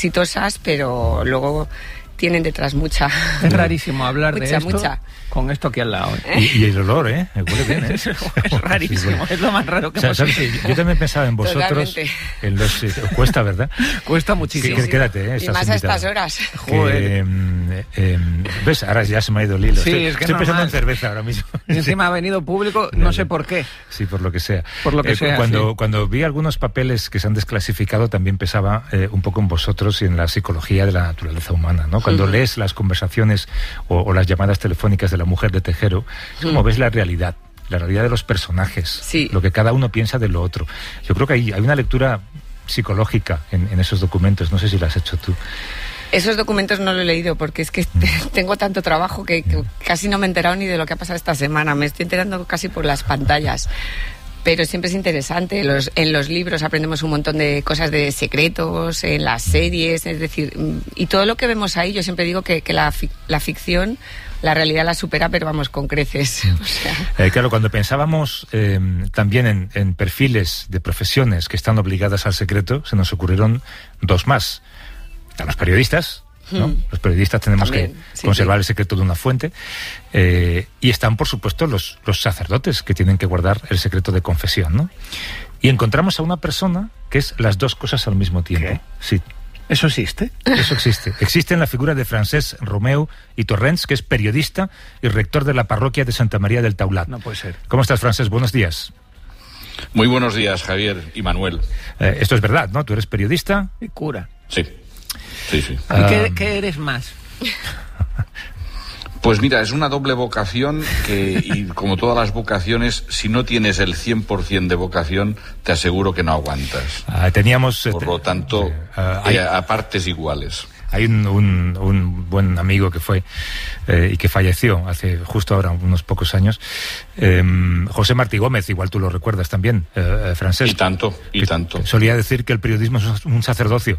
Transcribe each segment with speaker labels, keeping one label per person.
Speaker 1: exitosas, pero luego tienen detrás mucha...
Speaker 2: Es rarísimo hablar de esto
Speaker 1: mucha.
Speaker 2: Con esto aquí al lado.
Speaker 3: Y el olor, huele bien,
Speaker 2: Es rarísimo, es lo más raro que hemos
Speaker 3: ¿sabes? Yo también pensaba en vosotros. Cuesta, ¿verdad?
Speaker 2: Cuesta muchísimo.
Speaker 3: Quédate,
Speaker 1: y más a estas horas.
Speaker 3: Joder. ¿Ves? Ahora ya se me ha ido el hilo.
Speaker 2: Sí,
Speaker 3: estoy pensando en cerveza ahora mismo.
Speaker 2: Y encima ha venido público, no sé por qué.
Speaker 3: Sí, por lo que sea.
Speaker 2: Por lo que sea,
Speaker 3: cuando vi algunos papeles que se han desclasificado, también pensaba un poco en vosotros y en la psicología de la naturaleza humana, ¿no? Cuando lees las conversaciones o las llamadas telefónicas de la mujer de Tejero, es como ves la realidad de los personajes, lo que cada uno piensa de lo otro. Yo creo que hay una lectura psicológica en esos documentos, no sé si la has hecho tú.
Speaker 1: Esos documentos no lo he leído porque es que tengo tanto trabajo que casi no me he enterado ni de lo que ha pasado esta semana. Me estoy enterando casi por las pantallas. Pero siempre es interesante. En los libros aprendemos un montón de cosas de secretos, en las series, es decir, y todo lo que vemos ahí, yo siempre digo que la ficción, la realidad la supera, pero vamos, con creces. O sea.
Speaker 3: Claro, cuando pensábamos también en perfiles de profesiones que están obligadas al secreto, se nos ocurrieron dos más. Están los periodistas, ¿no? Los periodistas tenemos también que conservar el secreto de una fuente. Y están, por supuesto, los sacerdotes, que tienen que guardar el secreto de confesión, ¿no? Y encontramos a una persona que es las dos cosas al mismo tiempo.
Speaker 2: ¿Qué?
Speaker 3: Sí.
Speaker 2: ¿Eso existe?
Speaker 3: Eso existe. Existe en la figura de Francesc Romeu i Torrents, que es periodista y rector de la parroquia de Santa María del Taulat.
Speaker 2: No puede ser.
Speaker 3: ¿Cómo estás, Francesc? Buenos días.
Speaker 4: Muy buenos días, Javier y Manuel.
Speaker 3: Esto es verdad, ¿no? Tú eres periodista.
Speaker 2: Y cura.
Speaker 4: Sí. Sí.
Speaker 2: ¿Y qué eres más?
Speaker 4: Pues mira, es una doble vocación y como todas las vocaciones, si no tienes el 100% de vocación, te aseguro que no aguantas. Por lo tanto, a partes iguales.
Speaker 3: Hay un buen amigo que fue y que falleció hace justo ahora unos pocos años, José Martí Gómez, igual tú lo recuerdas también, Francesc.
Speaker 4: Y tanto.
Speaker 3: Solía decir que el periodismo es un sacerdocio.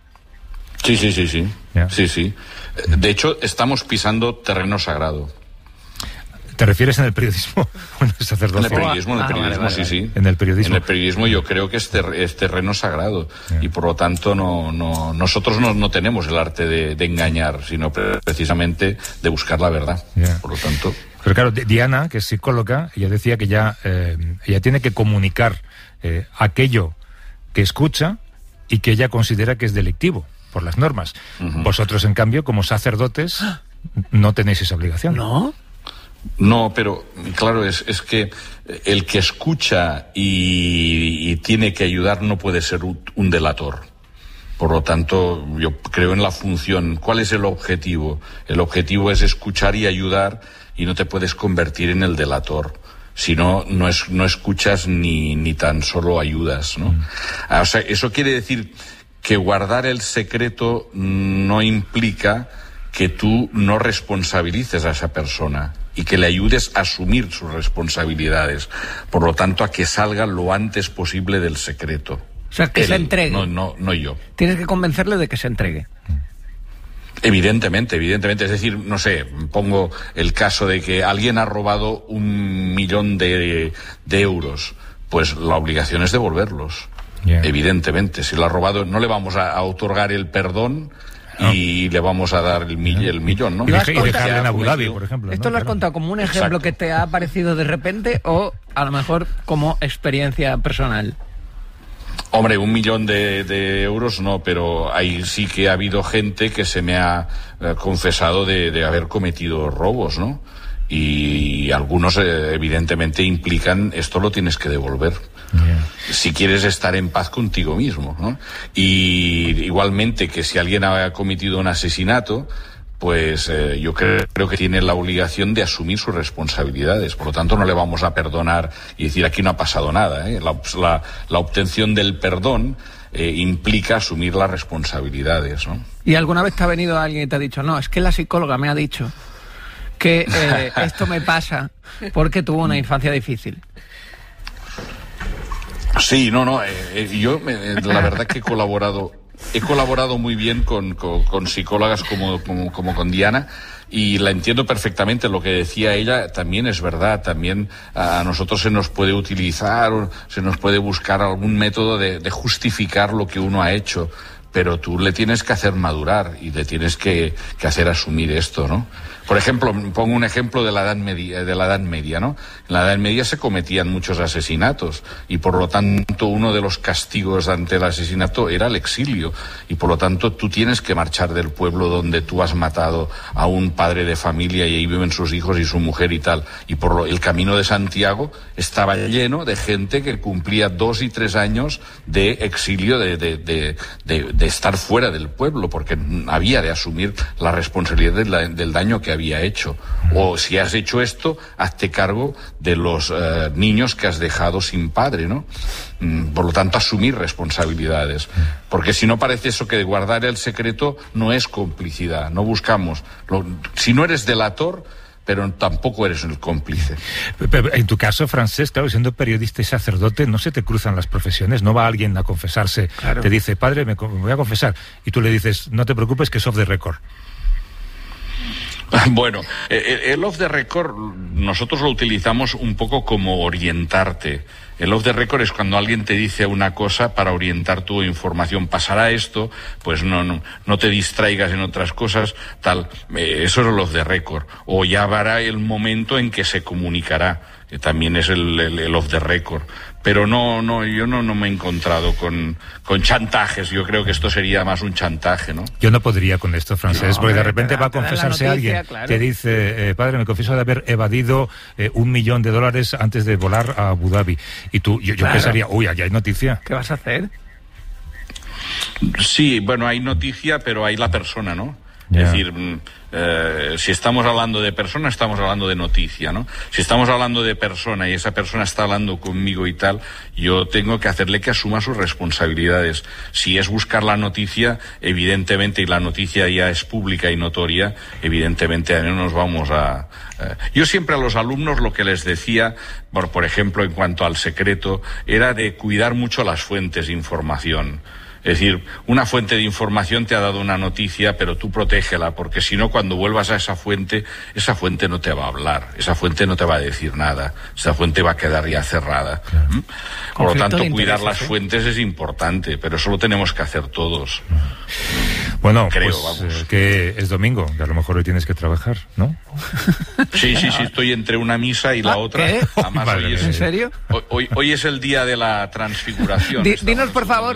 Speaker 4: Sí.
Speaker 3: Yeah.
Speaker 4: Sí. De hecho, estamos pisando terreno sagrado.
Speaker 3: ¿Te refieres en el periodismo o en el sacerdocio?
Speaker 4: En el periodismo, vale. Sí.
Speaker 3: En el periodismo
Speaker 4: yo creo que es terreno sagrado. Yeah. Y por lo tanto nosotros no tenemos el arte de engañar, sino precisamente de buscar la verdad.
Speaker 3: Yeah.
Speaker 4: Por lo tanto...
Speaker 3: Pero claro, Diana, que es psicóloga, ella decía que ella tiene que comunicar aquello que escucha y que ella considera que es delictivo por las normas. Vosotros, en cambio, como sacerdotes, no tenéis esa obligación.
Speaker 4: No, pero claro, es que el que escucha y tiene que ayudar no puede ser un delator. Por lo tanto, yo creo en la función. ¿Cuál es el objetivo? El objetivo es escuchar y ayudar, y no te puedes convertir en el delator. Si no escuchas ni tan solo ayudas, ¿no? O sea, eso quiere decir que guardar el secreto no implica que tú no responsabilices a esa persona y que le ayudes a asumir sus responsabilidades. Por lo tanto, a que salga lo antes posible del secreto.
Speaker 2: O sea, que se entregue.
Speaker 4: No yo.
Speaker 2: Tienes que convencerle de que se entregue.
Speaker 4: Evidentemente. Es decir, no sé, pongo el caso de que alguien ha robado 1 millón de euros. Pues la obligación es devolverlos. Yeah. Evidentemente, si lo ha robado, no le vamos a otorgar el perdón y le vamos a dar el millón, ¿no?
Speaker 3: Y dejarle en Abu Dhabi, por ejemplo.
Speaker 2: ¿Esto lo has contado como un ejemplo que te ha aparecido de repente o a lo mejor como experiencia personal?
Speaker 4: Hombre, 1 millón de euros no, pero ahí sí que ha habido gente que se me ha confesado de haber cometido robos, ¿no? Y algunos evidentemente implican esto lo tienes que devolver. Yeah. Si quieres estar en paz contigo mismo, ¿no? Y igualmente que si alguien ha cometido un asesinato, pues yo creo que tiene la obligación de asumir sus responsabilidades. Por lo tanto, no le vamos a perdonar y decir aquí no ha pasado nada, ¿eh? La obtención del perdón implica asumir las responsabilidades, ¿no?
Speaker 2: ¿Y alguna vez te ha venido alguien y te ha dicho, no, es que la psicóloga me ha dicho que esto me pasa porque tuvo una infancia difícil?
Speaker 4: Sí, yo la verdad que he colaborado muy bien con psicólogas como con Diana, y la entiendo perfectamente. Lo que decía ella también es verdad. También a nosotros se nos puede utilizar, se nos puede buscar algún método de justificar lo que uno ha hecho, pero tú le tienes que hacer madurar y le tienes que hacer asumir esto, ¿no? Por ejemplo, pongo un ejemplo de la Edad Media, ¿no? En la Edad Media se cometían muchos asesinatos y por lo tanto uno de los castigos ante el asesinato era el exilio y por lo tanto tú tienes que marchar del pueblo donde tú has matado a un padre de familia y ahí viven sus hijos y su mujer y tal. Y el Camino de Santiago estaba lleno de gente que cumplía 2 y 3 años de exilio, de estar fuera del pueblo, porque había de asumir la responsabilidad del daño que había hecho. O si has hecho esto, hazte cargo de los niños que has dejado sin padre, ¿no? Por lo tanto, asumir responsabilidades. Porque si no, parece eso que guardar el secreto no es complicidad. No buscamos. Si no eres delator, pero tampoco eres el cómplice.
Speaker 3: Pero en tu caso, Francesc, claro, siendo periodista y sacerdote, no se te cruzan las profesiones. No va alguien a confesarse, claro. Te dice, padre, me voy a confesar, y tú le dices, no te preocupes, que es off the record.
Speaker 4: Bueno, el off the record nosotros lo utilizamos un poco como orientarte. El off the record es cuando alguien te dice una cosa para orientar tu información. Pasará esto, pues no te distraigas en otras cosas, tal. Eso es el off the record. O ya habrá el momento en que se comunicará. También es el off the record. Pero yo no me he encontrado con chantajes. Yo creo que esto sería más un chantaje, ¿no?
Speaker 3: Yo no podría con esto, Francesc, porque de repente va a confesarse alguien, claro. Te dice, padre, me confieso de haber evadido $1 millón antes de volar a Abu Dhabi. Y yo claro. Pensaría, uy, allá hay noticia.
Speaker 2: ¿Qué vas a hacer?
Speaker 4: Sí, bueno, hay noticia, pero hay la persona, ¿no? Yeah. Es decir, si estamos hablando de persona, estamos hablando de noticia, ¿no? Si estamos hablando de persona y esa persona está hablando conmigo y tal, yo tengo que hacerle que asuma sus responsabilidades. Si es buscar la noticia, evidentemente, y la noticia ya es pública y notoria, evidentemente no nos vamos a... Yo siempre a los alumnos lo que les decía, por ejemplo, en cuanto al secreto, era de cuidar mucho las fuentes de información. Es decir, una fuente de información te ha dado una noticia, pero tú protégela, porque si no, cuando vuelvas a esa fuente no te va a hablar, esa fuente no te va a decir nada, esa fuente va a quedar ya cerrada. Claro. Por lo tanto, cuidar las fuentes es importante, pero eso lo tenemos que hacer todos.
Speaker 3: Bueno, creo, pues, vamos. Que es domingo, que a lo mejor hoy tienes que trabajar, ¿no?
Speaker 4: Sí, estoy entre una misa y la otra.
Speaker 2: ¿Qué? Además, ¿en serio?
Speaker 4: Hoy es el día de la transfiguración.
Speaker 2: Dinos, por favor.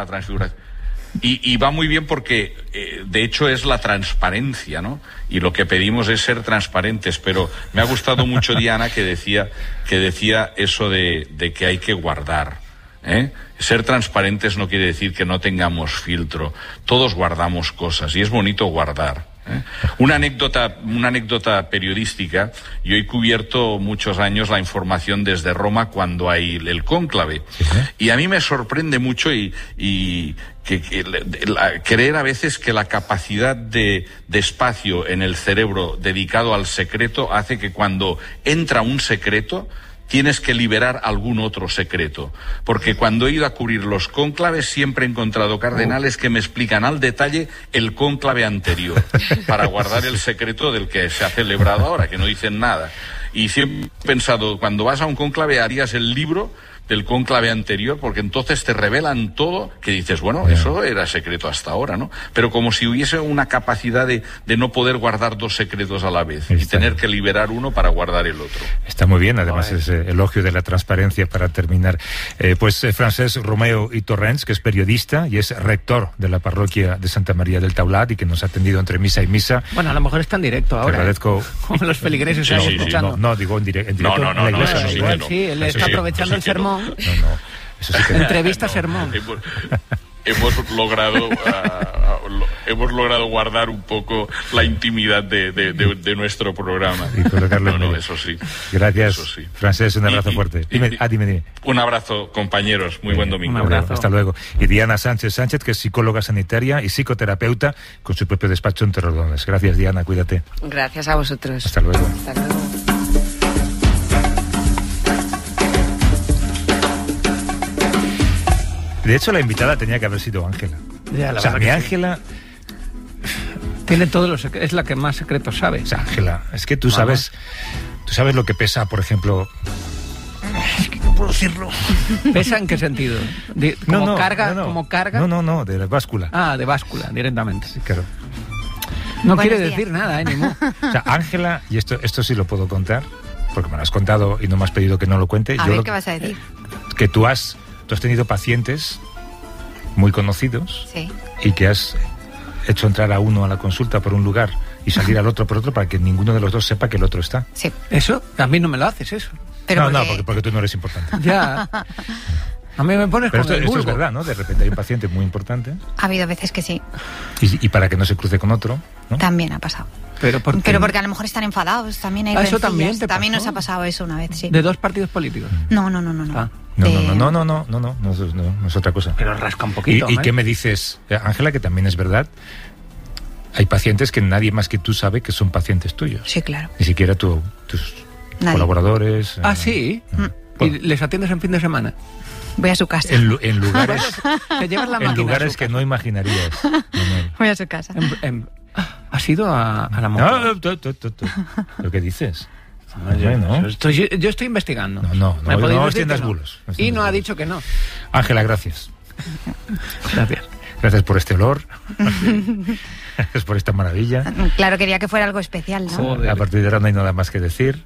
Speaker 4: Y va muy bien porque, de hecho, es la transparencia, ¿no? Y lo que pedimos es ser transparentes, pero me ha gustado mucho Diana que decía eso de que hay que guardar, ¿eh? Ser transparentes no quiere decir que no tengamos filtro. Todos guardamos cosas y es bonito guardar. Una anécdota periodística. Yo he cubierto muchos años la información desde Roma cuando hay el cónclave. Y a mí me sorprende mucho y creer a veces que la capacidad de espacio en el cerebro dedicado al secreto hace que cuando entra un secreto tienes que liberar algún otro secreto. Porque cuando he ido a cubrir los cónclaves siempre he encontrado cardenales que me explican al detalle el cónclave anterior para guardar el secreto del que se ha celebrado ahora, que no dicen nada. Y siempre he pensado, cuando vas a un cónclave harías el libro del cónclave anterior, porque entonces te revelan todo, que dices, bueno, eso era secreto hasta ahora, ¿no? Pero como si hubiese una capacidad de no poder guardar dos secretos a la vez y tener que liberar uno para guardar el otro.
Speaker 3: Está muy bien, además ese elogio de la transparencia para terminar. Pues Francesc Romeo i Torrents, que es periodista y es rector de la parroquia de Santa María del Taulat y que nos ha atendido entre misa y misa.
Speaker 2: Bueno, a lo mejor está en directo ahora.
Speaker 3: Te agradezco.
Speaker 2: Como los feligreses escuchando.
Speaker 3: No, digo en directo. No,
Speaker 4: en la iglesia,
Speaker 2: sí, él está aprovechando el sermón.
Speaker 3: No. Eso sí que
Speaker 2: entrevista sermón.
Speaker 4: Hemos logrado guardar un poco la intimidad de nuestro programa.
Speaker 3: Y colocarlo
Speaker 4: eso sí.
Speaker 3: Gracias,
Speaker 4: eso sí.
Speaker 3: Francesc, un abrazo fuerte. Dime.
Speaker 4: Un abrazo, compañeros. Muy buen domingo.
Speaker 2: Un abrazo.
Speaker 3: Hasta luego. Y Diana Sánchez, que es psicóloga sanitaria y psicoterapeuta con su propio despacho en Torrelodones. Gracias, Diana, cuídate.
Speaker 1: Gracias a vosotros.
Speaker 3: Hasta luego.
Speaker 1: Hasta luego.
Speaker 3: De hecho, la invitada tenía que haber sido Ángela. Mi Ángela...
Speaker 2: Tiene todos los secretos, es la que más secretos sabe.
Speaker 3: Ángela, es que tú sabes lo que pesa, por ejemplo... Es que no puedo producirlo.
Speaker 2: ¿Pesa en qué sentido? ¿Como carga? ¿Como carga?
Speaker 3: No, de la báscula.
Speaker 2: Ah, de báscula, directamente.
Speaker 3: Sí, claro.
Speaker 2: No
Speaker 5: Buenos
Speaker 2: quiere
Speaker 5: días.
Speaker 2: decir nada, Nimo.
Speaker 3: O sea, Ángela, y esto sí lo puedo contar, porque me lo has contado y no me has pedido que no lo cuente.
Speaker 5: A ver, ¿qué vas a decir?
Speaker 3: Que tú has tenido pacientes muy conocidos
Speaker 5: Sí.
Speaker 3: y que has hecho entrar a uno a la consulta por un lugar y salir al otro por otro para que ninguno de los dos sepa que el otro está.
Speaker 5: Sí.
Speaker 2: Eso, a mí no me lo haces, eso.
Speaker 5: Pero
Speaker 3: no,
Speaker 5: porque-
Speaker 3: porque tú no eres importante.
Speaker 2: Ya. A mí me pones
Speaker 3: Pero
Speaker 2: con el
Speaker 3: esto es
Speaker 2: vulgo.
Speaker 3: verdad, ¿no? De repente hay un paciente muy importante
Speaker 5: Ha habido veces que sí.
Speaker 3: y para que no se cruce con otro, ¿no?
Speaker 5: También ha pasado.
Speaker 2: Pero porque
Speaker 5: Pero porque a lo mejor están enfadados, también hay
Speaker 2: Ah, eso
Speaker 5: rencillas.
Speaker 2: también te
Speaker 5: También
Speaker 2: pasó.
Speaker 5: nos ha pasado eso una vez, sí.
Speaker 2: de 2 partidos políticos.
Speaker 5: No.
Speaker 2: Ah.
Speaker 3: No
Speaker 5: De-
Speaker 3: es otra cosa.
Speaker 2: Pero rasca un poquito.
Speaker 3: ¿Y qué me dices, Ángela, que también es verdad? Hay pacientes que nadie más que tú sabe que son pacientes tuyos.
Speaker 5: Sí, claro.
Speaker 3: Ni siquiera tus
Speaker 5: Nadie.
Speaker 3: colaboradores.
Speaker 2: Ah, sí. ¿Y les atiendes en fin de semana?
Speaker 5: Voy a su casa.
Speaker 3: En lugares,
Speaker 2: Te llevas la
Speaker 3: en
Speaker 2: máquina a
Speaker 3: lugares
Speaker 2: su
Speaker 3: que
Speaker 2: casa.
Speaker 3: no imaginarías. Manuel.
Speaker 5: Voy a su casa.
Speaker 2: ¿Has ido a la moto?
Speaker 3: No, ¿Pero qué dices?
Speaker 2: yo estoy investigando.
Speaker 3: No
Speaker 2: ¿Me podéis
Speaker 3: no
Speaker 2: decir
Speaker 3: extiendas
Speaker 2: que no?
Speaker 3: bulos. No
Speaker 2: Y
Speaker 3: extiendas
Speaker 2: no ha
Speaker 3: bulos.
Speaker 2: dicho que no.
Speaker 3: Ángela, gracias.
Speaker 2: Gracias.
Speaker 3: Gracias por este olor. Gracias por esta maravilla.
Speaker 5: Claro, quería que fuera algo especial, ¿no?
Speaker 2: Joder.
Speaker 3: A partir de ahora no hay nada más que decir.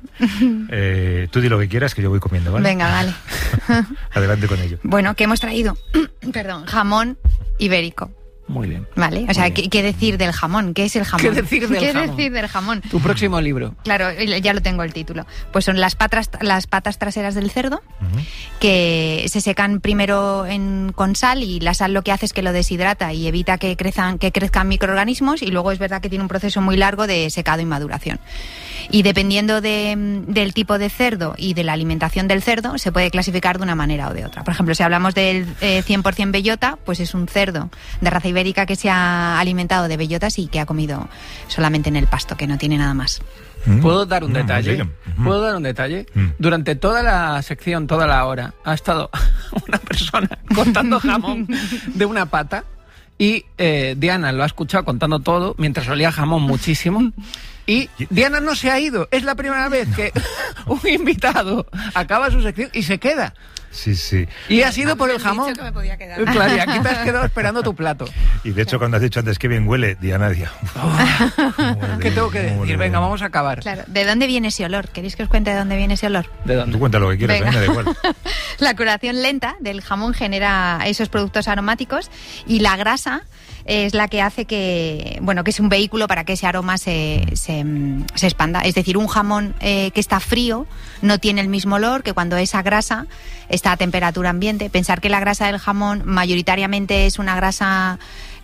Speaker 3: Tú di lo que quieras, que yo voy comiendo, ¿vale?
Speaker 5: Venga, vale.
Speaker 3: Adelante con ello.
Speaker 5: Bueno, que hemos traído, perdón, jamón ibérico.
Speaker 2: Muy bien.
Speaker 5: ¿Vale? O sea,
Speaker 2: Muy bien.
Speaker 5: ¿qué decir del jamón? ¿Qué es el jamón?
Speaker 2: ¿Qué decir del jamón?
Speaker 5: decir del jamón?
Speaker 2: Tu próximo libro.
Speaker 5: Claro, ya lo tengo el título. Pues son las patas traseras del cerdo,
Speaker 3: Ujú.
Speaker 5: que se secan primero con sal, y la sal lo que hace es que lo deshidrata y evita que crezcan microorganismos, y luego es verdad que tiene un proceso muy largo de secado y maduración. Y dependiendo del tipo de cerdo y de la alimentación del cerdo, se puede clasificar de una manera o de otra. Por ejemplo, si hablamos del 100% bellota, pues es un cerdo de raza ibérica que se ha alimentado de bellotas y que ha comido solamente en el pasto, que no tiene nada más.
Speaker 2: ¿Puedo dar un
Speaker 3: No,
Speaker 2: detalle?
Speaker 3: diga. Ujú.
Speaker 2: ¿Puedo dar un detalle?
Speaker 3: Mm.
Speaker 2: Durante toda la sección, toda la hora, ha estado una persona contando jamón de una pata y Diana lo ha escuchado contando todo mientras olía jamón muchísimo. Y Diana no se ha ido. Es la primera vez que un invitado acaba su sección y se queda.
Speaker 3: Sí, sí.
Speaker 2: Y ha sido por el
Speaker 1: Me han
Speaker 2: jamón.
Speaker 1: dicho que me podía quedar.
Speaker 2: Claro, y aquí te has quedado esperando tu plato.
Speaker 3: Y de hecho, cuando has dicho antes que bien huele, Diana decía...
Speaker 2: ¿Qué tengo que decir? Venga, vamos a acabar.
Speaker 5: Claro. ¿De dónde viene ese olor? ¿Queréis que os cuente de dónde viene ese olor?
Speaker 2: ¿De dónde?
Speaker 3: Tú cuenta lo que quieras,
Speaker 5: Venga.
Speaker 3: a mí me da igual.
Speaker 5: La curación lenta del jamón genera esos productos aromáticos, y la grasa es la que hace que es un vehículo para que ese aroma se expanda. Es decir, un jamón que está frío no tiene el mismo olor que cuando esa grasa está a temperatura ambiente. Pensar que la grasa del jamón mayoritariamente es una grasa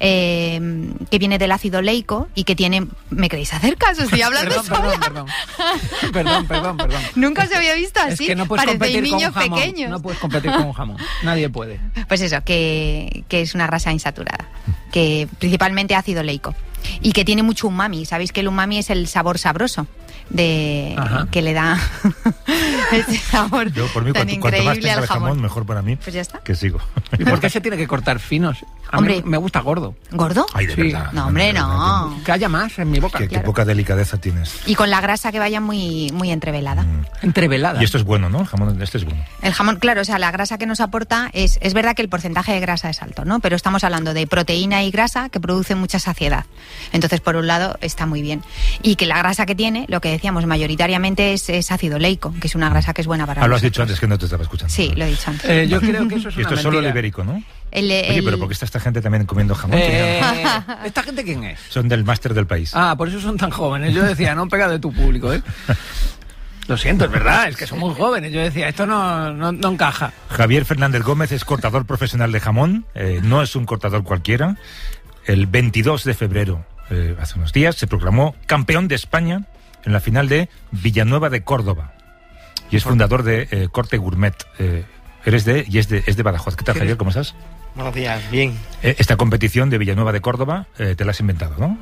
Speaker 5: que viene del ácido leico y que tiene... ¿Me queréis hacer caso? Estoy hablando sola.
Speaker 2: Perdón.
Speaker 5: Nunca se había visto así.
Speaker 2: Es que no puedes
Speaker 5: Parecéis
Speaker 2: competir con
Speaker 5: niños
Speaker 2: un jamón.
Speaker 5: pequeños.
Speaker 2: No puedes competir con un jamón. Nadie puede.
Speaker 5: Pues eso, que es una grasa insaturada, que principalmente ácido leico, y que tiene mucho umami. Sabéis que el umami es el sabor sabroso que le da ese sabor
Speaker 3: Yo, por mí,
Speaker 5: tan
Speaker 3: cuanto más
Speaker 5: increíble
Speaker 3: tenga
Speaker 5: al
Speaker 3: el jamón,
Speaker 5: jamón.
Speaker 3: mejor para mí.
Speaker 5: Pues ya está.
Speaker 3: Que sigo.
Speaker 2: ¿Y por qué se tiene que cortar finos? A
Speaker 5: Hombre.
Speaker 2: mí me gusta gordo.
Speaker 5: ¿Gordo?
Speaker 3: Ay, de
Speaker 2: Sí.
Speaker 3: verdad.
Speaker 5: No, hombre, no.
Speaker 2: Que haya más en mi boca.
Speaker 3: Qué
Speaker 5: Claro.
Speaker 3: poca delicadeza tienes.
Speaker 5: Y con la grasa que vaya muy, muy entrevelada.
Speaker 2: Entrevelada.
Speaker 3: Y esto es bueno, ¿no? El jamón este es bueno.
Speaker 5: El jamón, claro, o sea, la grasa que nos aporta es verdad que el porcentaje de grasa es alto, ¿no? Pero estamos hablando de proteína y grasa que producen mucha saciedad. Entonces, por un lado, está muy bien. Y que la grasa que tiene, lo que decíamos, mayoritariamente es ácido leico, que es una grasa que es buena para
Speaker 3: Lo has
Speaker 5: nosotros.
Speaker 3: dicho antes, que no te estaba escuchando.
Speaker 5: Sí, lo he dicho antes.
Speaker 2: Yo creo que eso es
Speaker 3: Y
Speaker 2: una
Speaker 3: esto es solo el
Speaker 2: mentira.
Speaker 3: ibérico, ¿no?
Speaker 5: El-
Speaker 3: Oye, pero ¿por qué está esta gente también comiendo jamón?
Speaker 2: ¿Esta gente quién es?
Speaker 3: Son del máster del país.
Speaker 2: Ah, por eso son tan jóvenes. Yo decía, no pega de tu público, ¿eh? Lo siento, es verdad, es que son muy jóvenes. Yo decía, esto no encaja.
Speaker 3: Javier Fernández Gómez es cortador profesional de jamón. No es un cortador cualquiera. El 22 de febrero, hace unos días, se proclamó campeón de España en la final de Villanueva de Córdoba. Y es fundador de Corte Gourmet. Es de Badajoz. ¿Qué tal, Javier? ¿Cómo estás?
Speaker 6: Buenos días, bien.
Speaker 3: Esta competición de Villanueva de Córdoba te la has inventado, ¿no?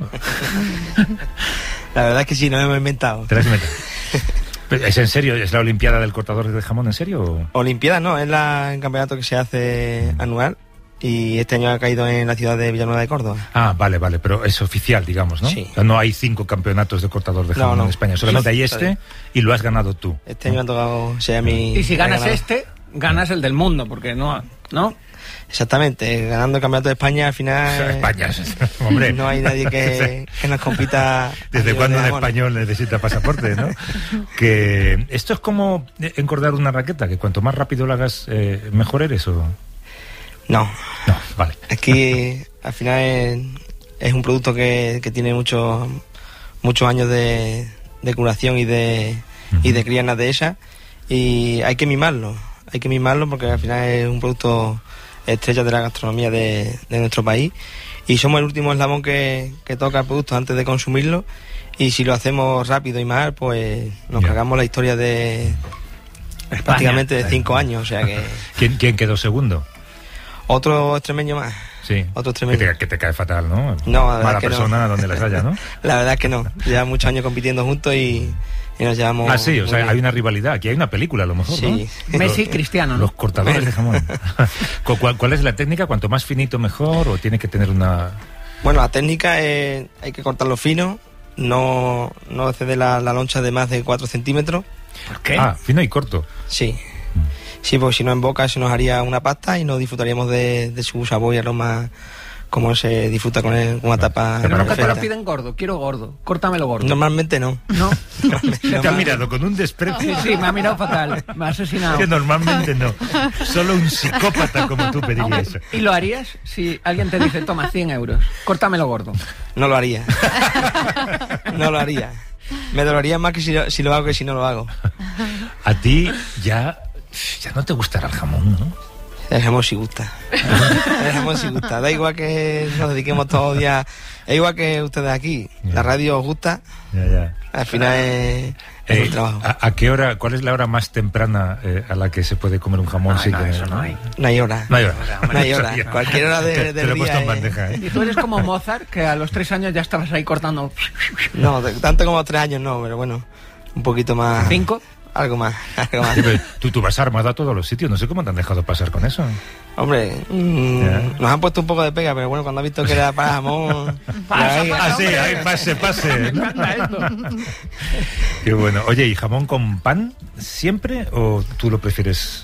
Speaker 6: La verdad es que sí, no me hemos inventado.
Speaker 3: Te la has inventado. ¿Es en serio? ¿Es la Olimpiada del cortador de jamón en serio? o?
Speaker 6: Olimpiada no, es el campeonato que se hace anual y este año ha caído en la ciudad de Villanueva de Córdoba.
Speaker 3: Ah, vale, pero es oficial, digamos, ¿no?
Speaker 6: Sí.
Speaker 3: O sea, no hay 5 campeonatos de cortador de jamón
Speaker 6: No, no.
Speaker 3: en España, solamente hay
Speaker 6: Sí,
Speaker 3: este y lo has ganado tú.
Speaker 6: Este año me ha tocado ser mi...
Speaker 2: Y si ganas
Speaker 6: ganador.
Speaker 2: este, ganas el del mundo, porque no.
Speaker 6: Exactamente, ganando el campeonato de España al final.
Speaker 3: España, hombre.
Speaker 6: No hay nadie que nos compita.
Speaker 3: ¿Desde cuándo un español necesita pasaporte, no? Que esto es como encordar una raqueta, que cuanto más rápido lo hagas, mejor eres, ¿o?
Speaker 6: No,
Speaker 3: vale.
Speaker 6: Aquí al final es un producto que tiene muchos años de curación y de crianza de esa, y hay que mimarlo porque al final es un producto estrella de la gastronomía de nuestro país, y somos el último eslabón que toca el producto antes de consumirlo, y si lo hacemos rápido y mal, pues nos cagamos la historia de
Speaker 2: España.
Speaker 6: prácticamente de 5 años, o sea que...
Speaker 3: ¿Quién quedó segundo?
Speaker 6: Otro extremeño más.
Speaker 3: Sí.
Speaker 6: Otro extremeño.
Speaker 3: Que te cae fatal, ¿no?
Speaker 6: No, la verdad
Speaker 3: mala
Speaker 6: es que
Speaker 3: persona
Speaker 6: no.
Speaker 3: donde las haya, ¿no?
Speaker 6: La verdad es que no. Lleva muchos años compitiendo juntos y nos llevamos...
Speaker 3: Ah, sí, o sea,
Speaker 6: muy
Speaker 3: hay
Speaker 6: bien.
Speaker 3: una rivalidad. Aquí hay una película, a lo mejor,
Speaker 6: Sí.
Speaker 3: ¿no?
Speaker 2: Messi, Cristiano, ¿no?
Speaker 3: Los cortadores de jamón. ¿Cuál es la técnica? ¿Cuanto más finito mejor? ¿O tiene que tener una...?
Speaker 6: Bueno, la técnica es... Hay que cortarlo fino, no exceder la loncha de más de 4 centímetros.
Speaker 2: ¿Por qué?
Speaker 3: Ah, fino y corto.
Speaker 6: Sí. Sí, porque si no en boca se nos haría una pasta y no disfrutaríamos de su sabor y aroma como se disfruta con una tapa
Speaker 2: Pero nunca te lo
Speaker 6: perfecta.
Speaker 2: piden gordo, quiero gordo, córtamelo gordo.
Speaker 6: Normalmente no.
Speaker 2: ¿No?
Speaker 3: Te ha mirado con un desprecio.
Speaker 2: Sí, me ha mirado fatal, me ha asesinado.
Speaker 3: Que normalmente no. Solo un psicópata como tú pediría eso.
Speaker 2: ¿Y lo harías si alguien te dice, toma 100 euros, córtamelo gordo?
Speaker 6: No lo haría. No lo haría. Me dolería más que si lo hago que si no lo hago.
Speaker 3: A ti ya no te gustará el jamón, ¿no?
Speaker 6: El jamón sí gusta. El jamón sí gusta. Da igual que nos dediquemos todos los días. Es igual que ustedes aquí. La radio os gusta.
Speaker 3: Ya.
Speaker 6: Al final es el trabajo.
Speaker 3: ¿A qué hora? ¿Cuál es la hora más temprana a la que se puede comer un jamón?
Speaker 2: Eso no hay.
Speaker 6: No hay hora.
Speaker 3: No hay hora.
Speaker 6: No hay hora. Cualquier hora
Speaker 3: Te
Speaker 6: del
Speaker 3: lo he
Speaker 6: día.
Speaker 3: puesto en bandeja, ¿eh?
Speaker 2: Y tú eres como Mozart, que a los 3 años ya estabas ahí cortando.
Speaker 6: No, tanto como 3 años no, pero bueno. Un poquito más.
Speaker 2: 5.
Speaker 6: Algo más.
Speaker 3: Sí, pero tú vas armado a todos los sitios. No sé cómo te han dejado pasar con eso.
Speaker 6: Hombre, nos han puesto un poco de pega, pero bueno, cuando han visto que era para jamón...
Speaker 3: Ahí pase. ¿no? Qué bueno. Oye, ¿y jamón con pan siempre o tú lo prefieres?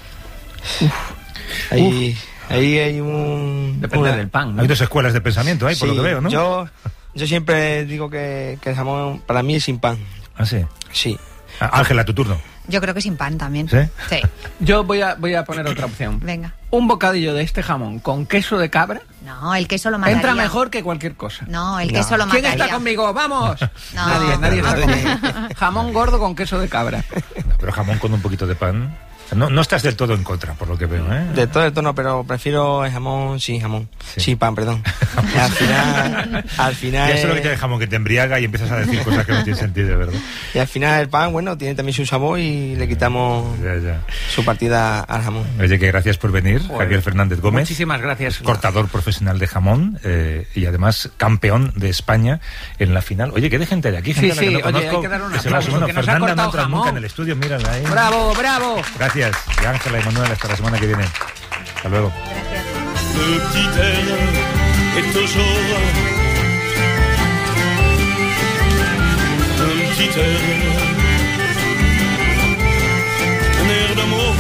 Speaker 6: Ahí hay un...
Speaker 2: Depende del pan, ¿no?
Speaker 3: Hay 2 escuelas de pensamiento, por lo que veo, ¿no?
Speaker 6: Yo siempre digo que el jamón para mí es sin pan.
Speaker 3: Ah, sí.
Speaker 6: Sí.
Speaker 3: Ángela, tu turno.
Speaker 5: Yo creo que sin pan también.
Speaker 3: ¿Sí?
Speaker 5: Sí.
Speaker 2: Yo voy a poner otra opción.
Speaker 5: Venga.
Speaker 2: Un bocadillo de este jamón con queso de cabra
Speaker 5: No, el queso lo mataría.
Speaker 2: entra mejor que cualquier cosa.
Speaker 5: No, el queso lo
Speaker 2: ¿Quién
Speaker 5: mataría.
Speaker 2: está conmigo? ¡Vamos!
Speaker 5: No.
Speaker 2: Nadie está conmigo. Jamón gordo con queso de cabra.
Speaker 3: No, pero jamón con un poquito de pan. No estás del todo en contra, por lo que veo, ¿eh?
Speaker 6: De todo el tono, pero prefiero el jamón sin jamón.
Speaker 3: Sí.
Speaker 6: Sin pan, perdón. Al final
Speaker 3: Ya solo que tiene jamón que te embriaga y empiezas a decir cosas que no tienen sentido, ¿verdad?
Speaker 6: y al final el pan, bueno, tiene también su sabor y le quitamos
Speaker 3: Ya.
Speaker 6: su partida al jamón.
Speaker 3: Oye, que gracias por venir, Javier Fernández Gómez.
Speaker 2: Muchísimas gracias.
Speaker 3: Cortador profesional de jamón y además campeón de España en la final. Oye, ¿qué de gente hay aquí? Gente
Speaker 2: Sí,
Speaker 3: a la que no
Speaker 2: oye,
Speaker 3: conozco,
Speaker 2: hay que dar un
Speaker 3: se va
Speaker 2: aplauso,
Speaker 3: sumando.
Speaker 2: que nos ha
Speaker 3: Fernanda no
Speaker 2: cortado
Speaker 3: entra nunca
Speaker 2: jamón.
Speaker 3: en el estudio, mírala ahí.
Speaker 2: ¡Bravo, bravo!
Speaker 3: Gracias. Y Ángela y Manuel, hasta la semana que viene. Hasta luego.
Speaker 7: Le petit air est toujours un petit air, un air d'amour.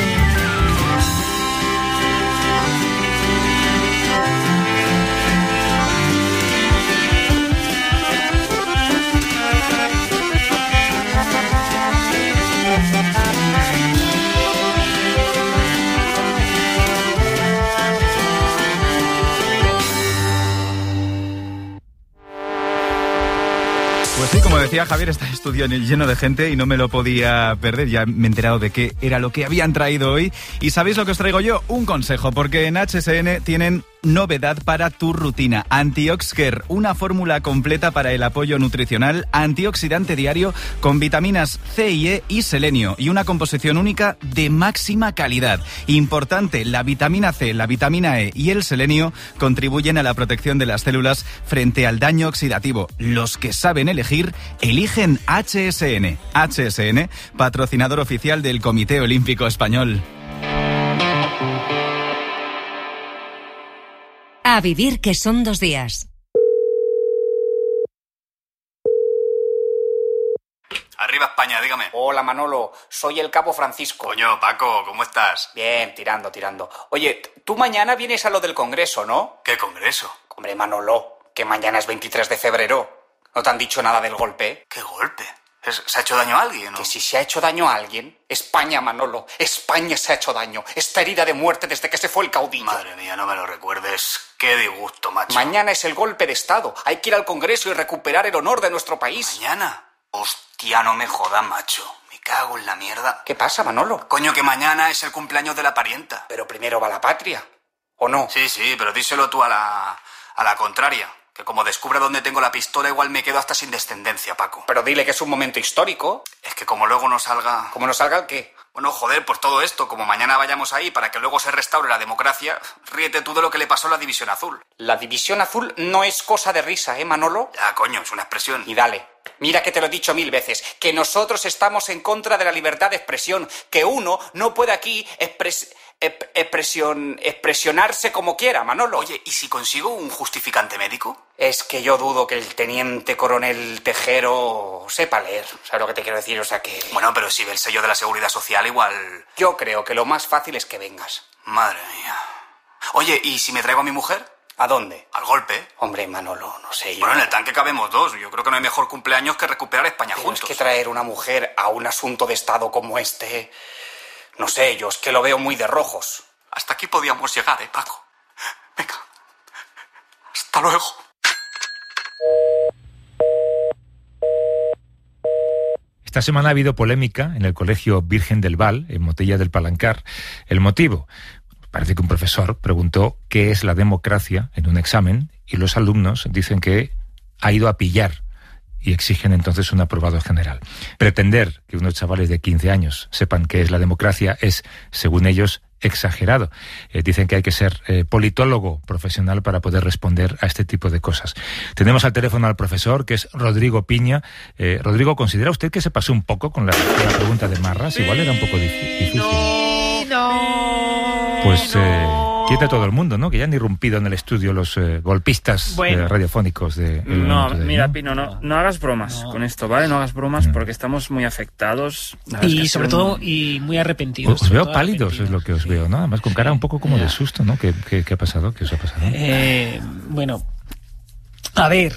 Speaker 8: Pues sí, como decía Javier, está el estudio lleno de gente y no me lo podía perder. Ya me he enterado de qué era lo que habían traído hoy. ¿Y sabéis lo que os traigo yo? Un consejo, porque en HSN tienen novedad para tu rutina. Antioxcare, una fórmula completa para el apoyo nutricional, antioxidante diario con vitaminas C y E y selenio y una composición única de máxima calidad. Importante, la vitamina C, la vitamina E y el selenio contribuyen a la protección de las células frente al daño oxidativo. Los que saben elegir, eligen HSN. HSN, patrocinador oficial del Comité Olímpico Español.
Speaker 9: A vivir que son 2 días.
Speaker 8: Arriba España, dígame.
Speaker 10: Hola, Manolo. Soy el Cabo Francisco.
Speaker 8: Coño, Paco, ¿cómo estás?
Speaker 10: Bien, tirando. Oye, tú mañana vienes a lo del Congreso, ¿no?
Speaker 8: ¿Qué congreso?
Speaker 10: Hombre, Manolo, que mañana es 23 de febrero. ¿No te han dicho nada del golpe?
Speaker 8: ¿Qué golpe? ¿Se ha hecho daño a alguien, no?
Speaker 10: Que si se ha hecho daño a alguien, España, Manolo, España se ha hecho daño. Está herida de muerte desde que se fue el caudillo.
Speaker 8: Madre mía, no me lo recuerdes. Qué disgusto, macho.
Speaker 10: Mañana es el golpe de Estado. Hay que ir al Congreso y recuperar el honor de nuestro país.
Speaker 8: ¿Mañana? Hostia, no me jodas, macho. Me cago en la mierda.
Speaker 10: ¿Qué pasa, Manolo?
Speaker 8: Coño, que mañana es el cumpleaños de la parienta.
Speaker 10: Pero primero va la patria, ¿o no?
Speaker 8: Sí, pero díselo tú a la contraria. Que como descubra dónde tengo la pistola, igual me quedo hasta sin descendencia, Paco.
Speaker 10: Pero dile que es un momento histórico.
Speaker 8: Es que como luego no salga...
Speaker 10: ¿Cómo no salga el qué?
Speaker 8: Bueno, joder, por todo esto, como mañana vayamos ahí para que luego se restaure la democracia, ríete tú de lo que le pasó a la División Azul.
Speaker 10: La División Azul no es cosa de risa, ¿eh, Manolo?
Speaker 8: Ya, coño, es una expresión.
Speaker 10: Y dale. Mira que te lo he dicho 1000 veces, que nosotros estamos en contra de la libertad de expresión, que uno no puede aquí expresionarse como quiera, Manolo.
Speaker 8: Oye, ¿y si consigo un justificante médico?
Speaker 10: Es que yo dudo que el teniente coronel Tejero sepa leer, ¿sabes lo que te quiero decir? O sea que...
Speaker 8: Bueno, pero si ve el sello de la Seguridad Social, igual...
Speaker 10: Yo creo que lo más fácil es que vengas.
Speaker 8: Madre mía. Oye, ¿y si me traigo a mi mujer?
Speaker 10: ¿A dónde?
Speaker 8: Al golpe.
Speaker 10: Hombre, Manolo, no sé yo...
Speaker 8: Bueno, en el tanque cabemos dos. Yo creo que no hay mejor cumpleaños que recuperar España
Speaker 10: pero
Speaker 8: juntos.
Speaker 10: Es que traer una mujer a un asunto de Estado como este... No sé, yo es que lo veo muy de rojos.
Speaker 8: Hasta aquí podíamos llegar, Paco. Venga. Hasta luego.
Speaker 3: Esta semana ha habido polémica en el Colegio Virgen del Val, en Motella del Palancar. El motivo: parece que un profesor preguntó qué es la democracia en un examen y los alumnos dicen que ha ido a pillar y exigen entonces un aprobado general. Pretender que unos chavales de 15 años sepan qué es la democracia es, según ellos, exagerado. Dicen que hay que ser politólogo profesional para poder responder a este tipo de cosas. Tenemos al teléfono al profesor, que es Rodrigo Piña. Rodrigo, ¿considera usted que se pasó un poco con la pregunta de Marras? Igual era un poco difícil. Pues quieta todo el mundo, ¿no? Que ya han irrumpido en el estudio los golpistas radiofónicos de...
Speaker 11: No, mira, ¿no? Pino, no hagas bromas con esto, ¿vale? No hagas bromas porque estamos muy afectados.
Speaker 2: Y sobre todo, y muy arrepentidos.
Speaker 3: Os veo pálidos, es lo que os veo, ¿no? Además con cara un poco como de susto, ¿no? ¿Qué ha pasado? ¿Qué os ha pasado?
Speaker 2: Bueno, a ver...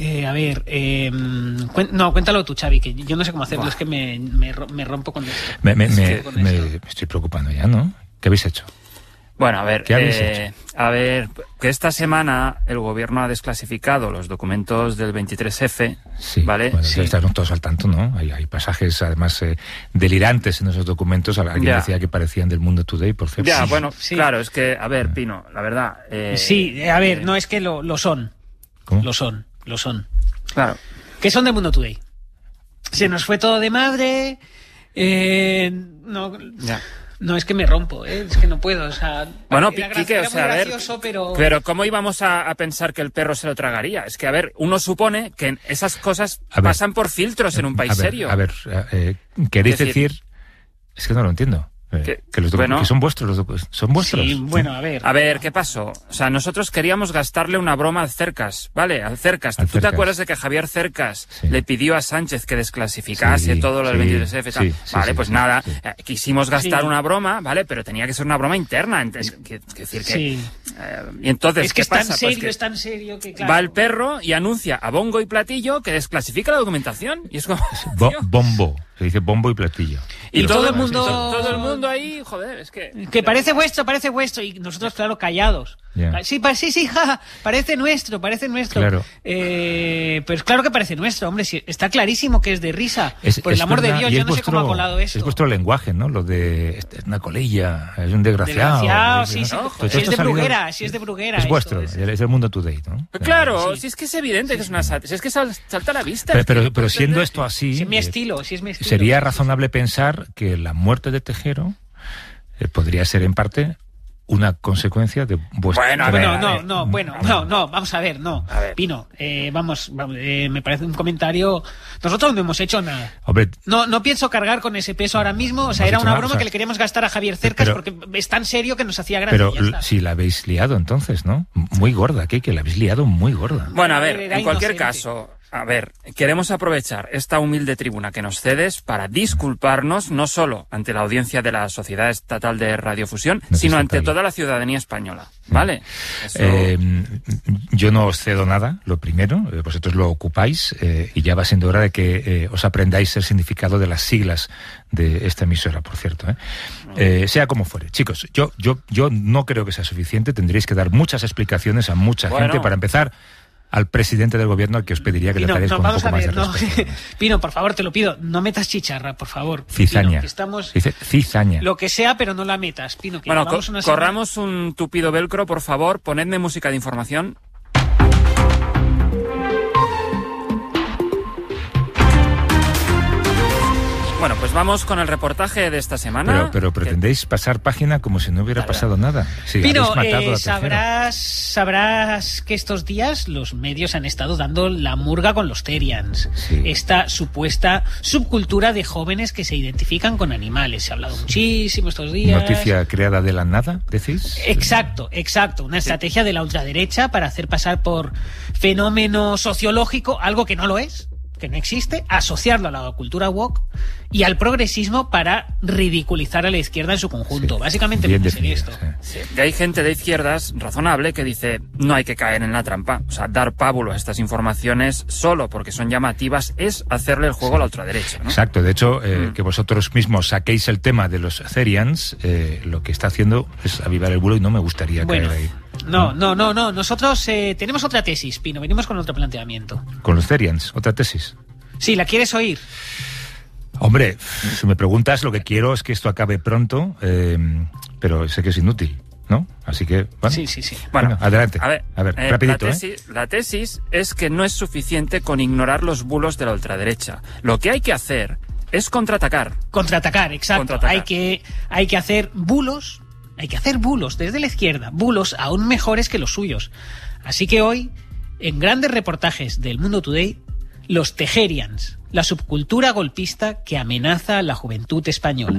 Speaker 2: cuéntalo tú, Xavi, que yo no sé cómo hacerlo, es que me rompo con esto.
Speaker 3: Me estoy preocupando ya, ¿no? ¿Qué habéis hecho?
Speaker 11: Bueno, a ver,
Speaker 3: ¿Qué habéis hecho?
Speaker 11: Que esta semana el gobierno ha desclasificado los documentos del 23F,
Speaker 3: sí,
Speaker 11: ¿vale?
Speaker 3: Bueno, sí. Están todos al tanto, ¿no? Hay pasajes, además, delirantes en esos documentos. Alguien decía que parecían del Mundo Today, por cierto.
Speaker 11: Ya, bueno, sí. Claro, es que, a ver, Pino, la verdad...
Speaker 2: no es que lo son.
Speaker 3: ¿Cómo?
Speaker 2: Lo son.
Speaker 11: Claro.
Speaker 2: ¿Qué son del Mundo Today? Se nos fue todo de madre... No, es que me rompo, es que no puedo, o sea...
Speaker 11: Bueno,
Speaker 2: Quique,
Speaker 11: o sea, a ver, pero ¿cómo íbamos a pensar que el perro se lo tragaría? Es que, a ver, uno supone que esas cosas pasan por filtros en un país serio.
Speaker 3: ¿Queréis decir? Es que no lo entiendo. Que son vuestros, son vuestros.
Speaker 2: Sí, bueno, a ver.
Speaker 11: A ver, ¿qué pasó? O sea, nosotros queríamos gastarle una broma al Cercas, ¿vale? Al Cercas. ¿Tú te acuerdas de que Javier Cercas le pidió a Sánchez que desclasificase todo lo del 23F y tal? Vale, pues nada, quisimos gastar una broma, ¿vale? Pero tenía que ser una broma interna. Y entonces,
Speaker 2: es que
Speaker 11: ¿qué pasa?
Speaker 2: Es tan serio que, claro...
Speaker 11: Va el perro y anuncia a bombo y platillo que desclasifica la documentación. Y es como...
Speaker 3: Bombo. Se dice bombo y platillo.
Speaker 11: Y todo el mundo ahí, joder, es que...
Speaker 2: Que parece vuestro, y nosotros, claro, callados.
Speaker 3: Yeah.
Speaker 2: Sí, parece nuestro.
Speaker 3: Claro.
Speaker 2: Pues claro que parece nuestro, hombre, sí, está clarísimo que es de risa. Por el amor de Dios, yo no sé cómo ha colado eso.
Speaker 3: Es vuestro lenguaje, ¿no? Lo de es una colilla, es un desgraciado.
Speaker 2: Sí.
Speaker 3: ¿no?
Speaker 2: Si es de Bruguera.
Speaker 3: Es vuestro, es el Mundo Today, ¿no?
Speaker 11: Claro, si es que es evidente que es una sátira, si es que salta a la vista.
Speaker 3: Pero siendo esto así...
Speaker 2: Si es mi estilo.
Speaker 3: Sería razonable pensar que la muerte de Tejero podría ser en parte una consecuencia de vuestra...
Speaker 2: Vamos a ver, Pino, me parece un comentario... Nosotros no hemos hecho nada.
Speaker 3: Hombre,
Speaker 2: no pienso cargar con ese peso ahora mismo, o sea, era una broma que le queríamos gastar a Javier Cercas porque es tan serio que nos hacía gracia.
Speaker 3: Pero si la habéis liado entonces, ¿no? Muy gorda, que la habéis liado muy gorda.
Speaker 11: Bueno, a ver, en cualquier caso... A ver, queremos aprovechar esta humilde tribuna que nos cedes para disculparnos no solo ante la audiencia de la Sociedad Estatal de Radiofusión, sino ante toda la ciudadanía española, ¿vale? Eso...
Speaker 3: Yo no os cedo nada, lo primero, vosotros lo ocupáis y ya va siendo hora de que os aprendáis el significado de las siglas de esta emisora, por cierto. Sea como fuere. Chicos, yo no creo que sea suficiente, tendréis que dar muchas explicaciones a mucha gente para empezar... al presidente del gobierno, al que os pediría que le tratáis con un poco más de respeto.
Speaker 12: Pino, por favor, te lo pido, no metas chicharra, por favor.
Speaker 3: Cizaña.
Speaker 12: Pino,
Speaker 3: dice cizaña.
Speaker 12: Lo que sea, pero no la metas, Pino. Que
Speaker 11: bueno, corramos un tupido velcro, por favor, ponedme música de información. Bueno, pues vamos con el reportaje de esta semana.
Speaker 3: Pero pretendéis pasar página como si no hubiera pasado nada. Sí,
Speaker 12: Pino, sabrás que estos días los medios han estado dando la murga con los Therians. Sí. Esta supuesta subcultura de jóvenes que se identifican con animales. Se ha hablado muchísimo estos días.
Speaker 3: ¿Noticia creada de la nada, decís?
Speaker 12: Exacto. Una estrategia de la ultraderecha para hacer pasar por fenómeno sociológico algo que no lo es, que no existe, asociarlo a la cultura woke y al progresismo para ridiculizar a la izquierda en su conjunto. Básicamente puede ser esto.
Speaker 11: Sí. Y hay gente de izquierdas razonable que dice no hay que caer en la trampa. O sea, dar pábulo a estas informaciones solo porque son llamativas es hacerle el juego a la ultraderecha, ¿no?
Speaker 3: Exacto. De hecho, que vosotros mismos saquéis el tema de los Therians, lo que está haciendo es avivar el bulo y no me gustaría caer ahí.
Speaker 12: No. Nosotros tenemos otra tesis, Pino. Venimos con otro planteamiento.
Speaker 3: ¿Con los Therians? ¿Otra tesis?
Speaker 12: Sí, ¿la quieres oír?
Speaker 3: Hombre, si me preguntas, lo que quiero es que esto acabe pronto, pero sé que es inútil, ¿no? Así que, bueno.
Speaker 12: Sí.
Speaker 11: Bueno,
Speaker 3: adelante.
Speaker 11: A ver,
Speaker 3: rapidito.
Speaker 11: La tesis es que no es suficiente con ignorar los bulos de la ultraderecha. Lo que hay que hacer es contraatacar.
Speaker 12: Exacto. Hay que hacer bulos. Hay que hacer bulos desde la izquierda, bulos aún mejores que los suyos. Así que hoy, en grandes reportajes del Mundo Today, los Therians, la subcultura golpista que amenaza a la juventud española.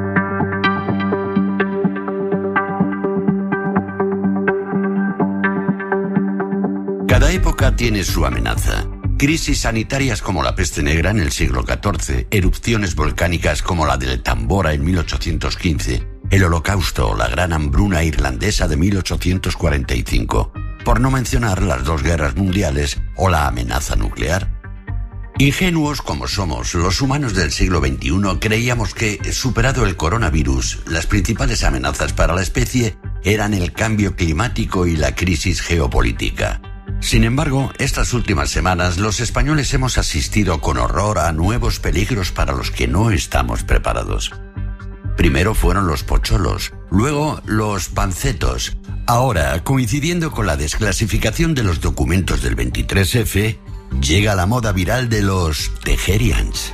Speaker 13: Cada época tiene su amenaza. Crisis sanitarias como la peste negra en el siglo XIV, erupciones volcánicas como la del Tambora en 1815, el Holocausto o la gran hambruna irlandesa de 1845, por no mencionar las dos guerras mundiales o la amenaza nuclear. Ingenuos como somos, los humanos del siglo XXI creíamos que, superado el coronavirus, las principales amenazas para la especie eran el cambio climático y la crisis geopolítica. Sin embargo, estas últimas semanas los españoles hemos asistido con horror a nuevos peligros para los que no estamos preparados. Primero fueron los pocholos, luego los pancetos. Ahora, coincidiendo con la desclasificación de los documentos del 23F, llega la moda viral de los Therians.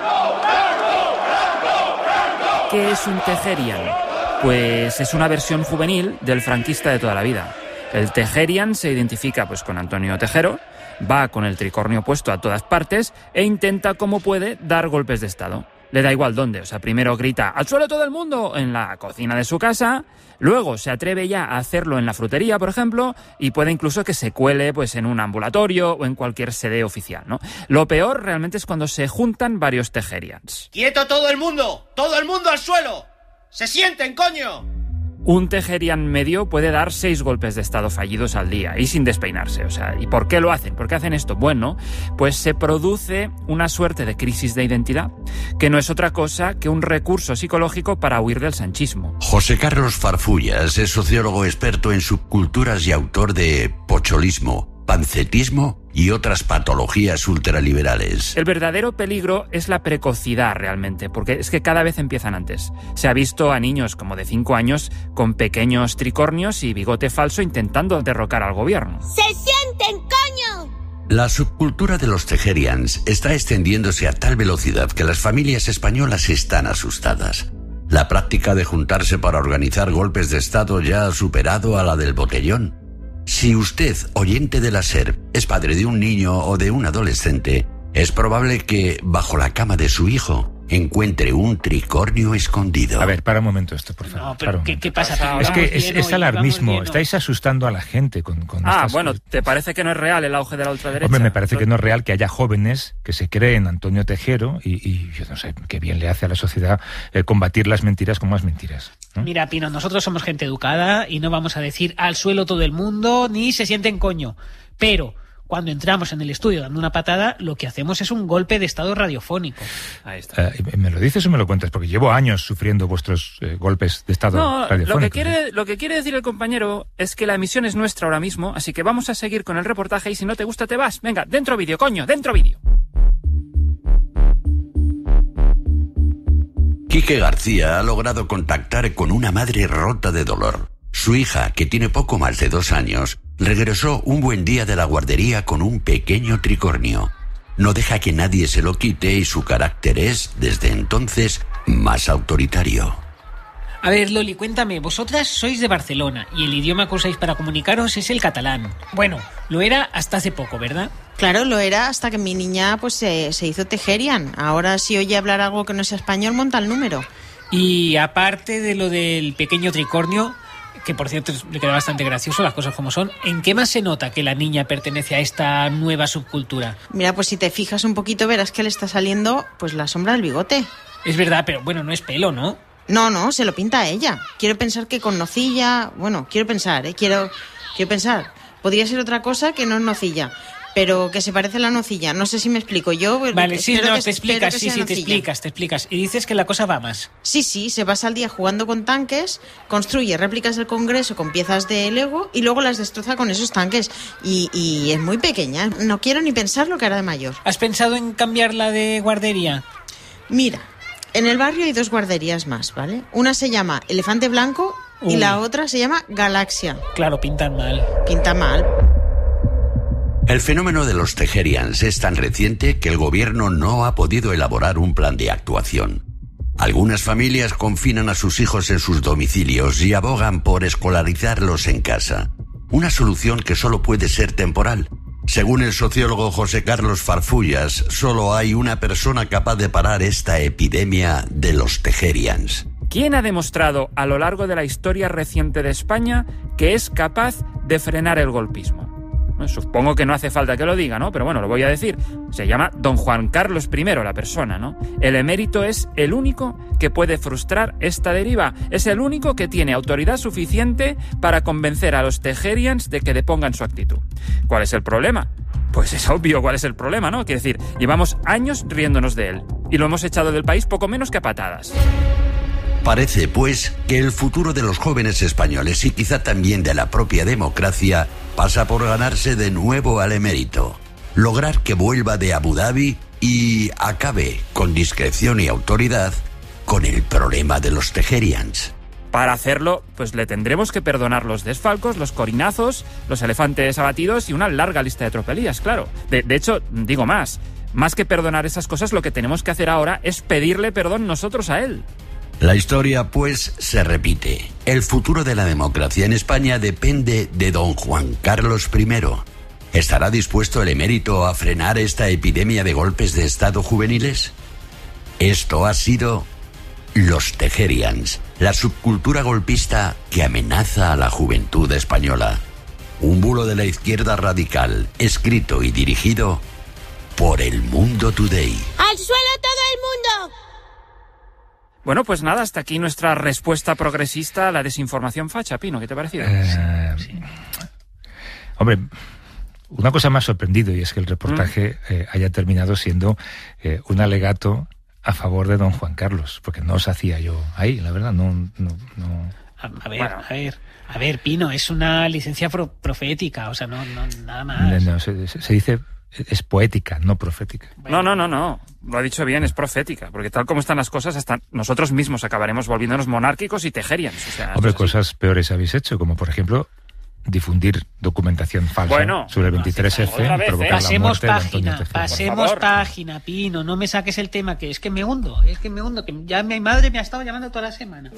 Speaker 11: ¿Qué es un Therian? Pues es una versión juvenil del franquista de toda la vida. El Therian se identifica pues con Antonio Tejero, va con el tricornio puesto a todas partes e intenta como puede dar golpes de estado. Le da igual dónde, o sea, primero grita ¡al suelo todo el mundo! En la cocina de su casa, luego se atreve ya a hacerlo en la frutería, por ejemplo, y puede incluso que se cuele pues en un ambulatorio o en cualquier sede oficial, ¿no? Lo peor realmente es cuando se juntan varios Therians.
Speaker 14: ¡Quieto todo el mundo! ¡Todo el mundo al suelo! ¡Se sienten, coño!
Speaker 11: Un Therian medio puede dar 6 golpes de estado fallidos al día y sin despeinarse. O sea, ¿y por qué lo hacen? ¿Por qué hacen esto? Bueno, pues se produce una suerte de crisis de identidad que no es otra cosa que un recurso psicológico para huir del sanchismo.
Speaker 13: José Carlos Farfullas es sociólogo experto en subculturas y autor de Pocholismo, Pancetismo y otras patologías ultraliberales.
Speaker 11: El verdadero peligro es la precocidad realmente, porque es que cada vez empiezan antes. Se ha visto a niños como de 5 años con pequeños tricornios y bigote falso intentando derrocar al gobierno.
Speaker 15: ¡Se sienten, coño!
Speaker 13: La subcultura de los Therians está extendiéndose a tal velocidad que las familias españolas están asustadas. La práctica de juntarse para organizar golpes de estado ya ha superado a la del botellón. Si usted, oyente de la SER, es padre de un niño o de un adolescente, es probable que, bajo la cama de su hijo, encuentre un tricornio escondido.
Speaker 3: A ver, para un momento esto, por favor.
Speaker 12: No, pero ¿qué pasa?
Speaker 3: Es que es alarmismo. Estáis asustando a la gente con estas...
Speaker 11: bueno, ¿te parece que no es real el auge de la ultraderecha?
Speaker 3: Hombre, me parece que no es real que haya jóvenes que se creen Antonio Tejero y yo no sé qué bien le hace a la sociedad combatir las mentiras con más mentiras, ¿no?
Speaker 12: Mira, Pino, nosotros somos gente educada y no vamos a decir al suelo todo el mundo ni se sienten coño. Pero cuando entramos en el estudio dando una patada, lo que hacemos es un golpe de estado radiofónico.
Speaker 11: Ahí está.
Speaker 3: ¿Me lo dices o me lo cuentas? Porque llevo años sufriendo vuestros golpes de estado radiofónico.
Speaker 11: Lo que quiere decir el compañero es que la emisión es nuestra ahora mismo, así que vamos a seguir con el reportaje y si no te gusta te vas. Venga, dentro vídeo, coño, dentro vídeo.
Speaker 13: Quique García ha logrado contactar con una madre rota de dolor. Su hija, que tiene poco más de 2 años, regresó un buen día de la guardería con un pequeño tricornio. No deja que nadie se lo quite y su carácter es, desde entonces, más autoritario.
Speaker 12: A ver, Loli, cuéntame, vosotras sois de Barcelona y el idioma que usáis para comunicaros es el catalán. Bueno, lo era hasta hace poco, ¿verdad?
Speaker 16: Claro, lo era hasta que mi niña pues se hizo tejerian. Ahora si oye hablar algo que no sea español, monta el número.
Speaker 12: Y aparte de lo del pequeño tricornio, que por cierto le queda bastante gracioso, las cosas como son, ¿en qué más se nota que la niña pertenece a esta nueva subcultura?
Speaker 16: Mira, pues si te fijas un poquito verás que le está saliendo pues la sombra del bigote.
Speaker 12: Es verdad, pero bueno, no es pelo, ¿no?
Speaker 16: No, se lo pinta a ella. Quiero pensar que con nocilla... Bueno, quiero pensar. Podría ser otra cosa que no es nocilla, pero que se parece a la nocilla. No sé si me explico yo.
Speaker 12: Vale, sí, no, te explicas, sí, te explicas. Y dices que la cosa va más.
Speaker 16: Sí, se pasa el día jugando con tanques, construye réplicas del Congreso con piezas de Lego y luego las destroza con esos tanques. Y es muy pequeña. No quiero ni pensar lo que hará de mayor.
Speaker 12: ¿Has pensado en cambiarla de guardería?
Speaker 16: Mira, en el barrio hay 2 guarderías más, ¿vale? Una se llama Elefante Blanco y la otra se llama Galaxia.
Speaker 12: Claro, pintan mal.
Speaker 16: Pinta mal.
Speaker 13: El fenómeno de los tejerians es tan reciente que el gobierno no ha podido elaborar un plan de actuación. Algunas familias confinan a sus hijos en sus domicilios y abogan por escolarizarlos en casa. Una solución que solo puede ser temporal. Según el sociólogo José Carlos Farfullas, solo hay una persona capaz de parar esta epidemia de los tejerians.
Speaker 11: ¿Quién ha demostrado a lo largo de la historia reciente de España que es capaz de frenar el golpismo? Supongo que no hace falta que lo diga, ¿no? Pero bueno, lo voy a decir. Se llama Don Juan Carlos I, la persona, ¿no? El emérito es el único que puede frustrar esta deriva. Es el único que tiene autoridad suficiente para convencer a los tejerians de que depongan su actitud. ¿Cuál es el problema? Pues es obvio cuál es el problema, ¿no? Quiero decir, llevamos años riéndonos de él y lo hemos echado del país poco menos que a patadas.
Speaker 13: Parece, pues, que el futuro de los jóvenes españoles y quizá también de la propia democracia pasa por ganarse de nuevo al emérito, lograr que vuelva de Abu Dhabi y acabe, con discreción y autoridad, con el problema de los tejerians.
Speaker 11: Para hacerlo, pues le tendremos que perdonar los desfalcos, los corinazos, los elefantes abatidos y una larga lista de tropelías, claro. De hecho, digo más que perdonar esas cosas, lo que tenemos que hacer ahora es pedirle perdón nosotros a él.
Speaker 13: La historia, pues, se repite. El futuro de la democracia en España depende de don Juan Carlos I. ¿Estará dispuesto el emérito a frenar esta epidemia de golpes de estado juveniles? Esto ha sido los tejerians, la subcultura golpista que amenaza a la juventud española. Un bulo de la izquierda radical, escrito y dirigido por El Mundo Today.
Speaker 15: ¡Al suelo todo el mundo!
Speaker 11: Bueno, pues nada, hasta aquí nuestra respuesta progresista a la desinformación facha. Pino, ¿qué te ha parecido?
Speaker 3: Sí. Hombre, una cosa me ha sorprendido y es que el reportaje haya terminado siendo un alegato a favor de don Juan Carlos, porque no os hacía yo ahí, la verdad, no.
Speaker 12: A ver, Pino, es una licencia profética, o sea, no nada más.
Speaker 3: No, se dice... Es poética, no profética.
Speaker 11: No. Lo ha dicho bien, es profética. Porque tal como están las cosas, hasta nosotros mismos acabaremos volviéndonos monárquicos y tejerians. O sea,
Speaker 3: hombre, cosas peores habéis hecho, como por ejemplo difundir documentación falsa sobre el 23F, provocar la muerte de Antonio Tejero.
Speaker 12: Pasemos página, Pino, no me saques el tema, que es que me hundo, que ya mi madre me ha estado llamando toda la semana.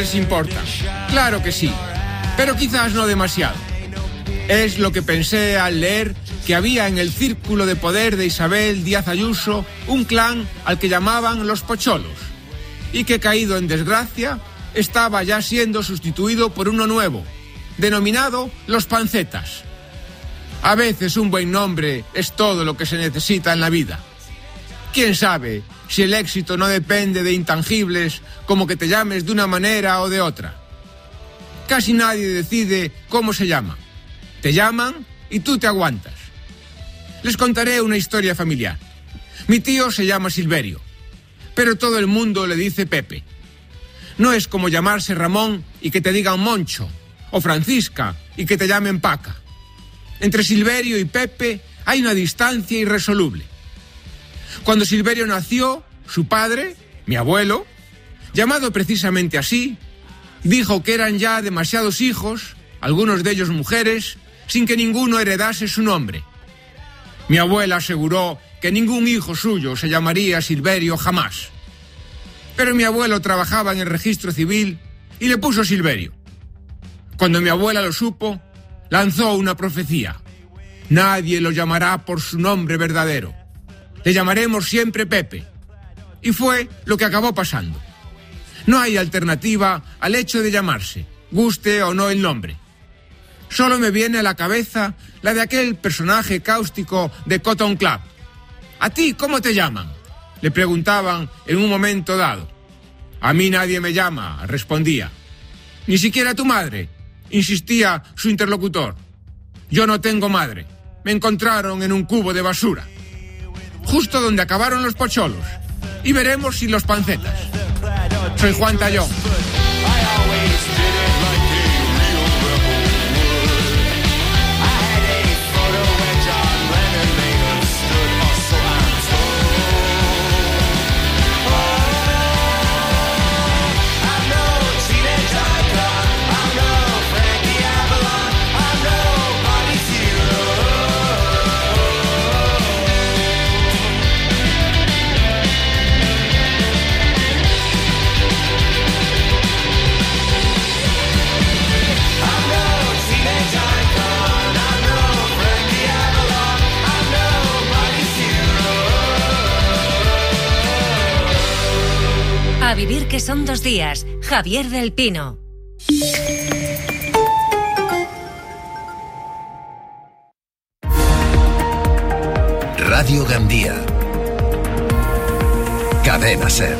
Speaker 17: les importa. Claro que sí, pero quizás no demasiado. Es lo que pensé al leer que había en el círculo de poder de Isabel Díaz Ayuso un clan al que llamaban los Pocholos, y que, caído en desgracia, estaba ya siendo sustituido por uno nuevo, denominado los Pancetas. A veces un buen nombre es todo lo que se necesita en la vida. ¿Quién sabe si el éxito no depende de intangibles como que te llames de una manera o de otra? Casi nadie decide cómo se llama. Te llaman y tú te aguantas. Les contaré una historia familiar. Mi tío se llama Silverio, pero todo el mundo le dice Pepe. No es como llamarse Ramón y que te digan Moncho, o Francisca y que te llamen Paca. Entre Silverio y Pepe hay una distancia irresoluble. Cuando Silverio nació, su padre, mi abuelo, llamado precisamente así, dijo que eran ya demasiados hijos, algunos de ellos mujeres, sin que ninguno heredase su nombre. Mi abuela aseguró que ningún hijo suyo se llamaría Silverio jamás. Pero mi abuelo trabajaba en el registro civil y le puso Silverio. Cuando mi abuela lo supo, lanzó una profecía. Nadie lo llamará por su nombre verdadero. Le llamaremos siempre Pepe. Y fue lo que acabó pasando. No hay alternativa al hecho de llamarse, guste o no el nombre. Solo me viene a la cabeza la de aquel personaje cáustico de Cotton Club. ¿A ti cómo te llaman?, le preguntaban en un momento dado. A mí nadie me llama, respondía. Ni siquiera tu madre, insistía su interlocutor. Yo no tengo madre. Me encontraron en un cubo de basura, justo donde acabaron los Pocholos. Y veremos si los Pancetas. Soy Juan Tallón.
Speaker 9: A vivir que son 2 días. Javier del Pino.
Speaker 18: Radio Gandía. Cadena SER.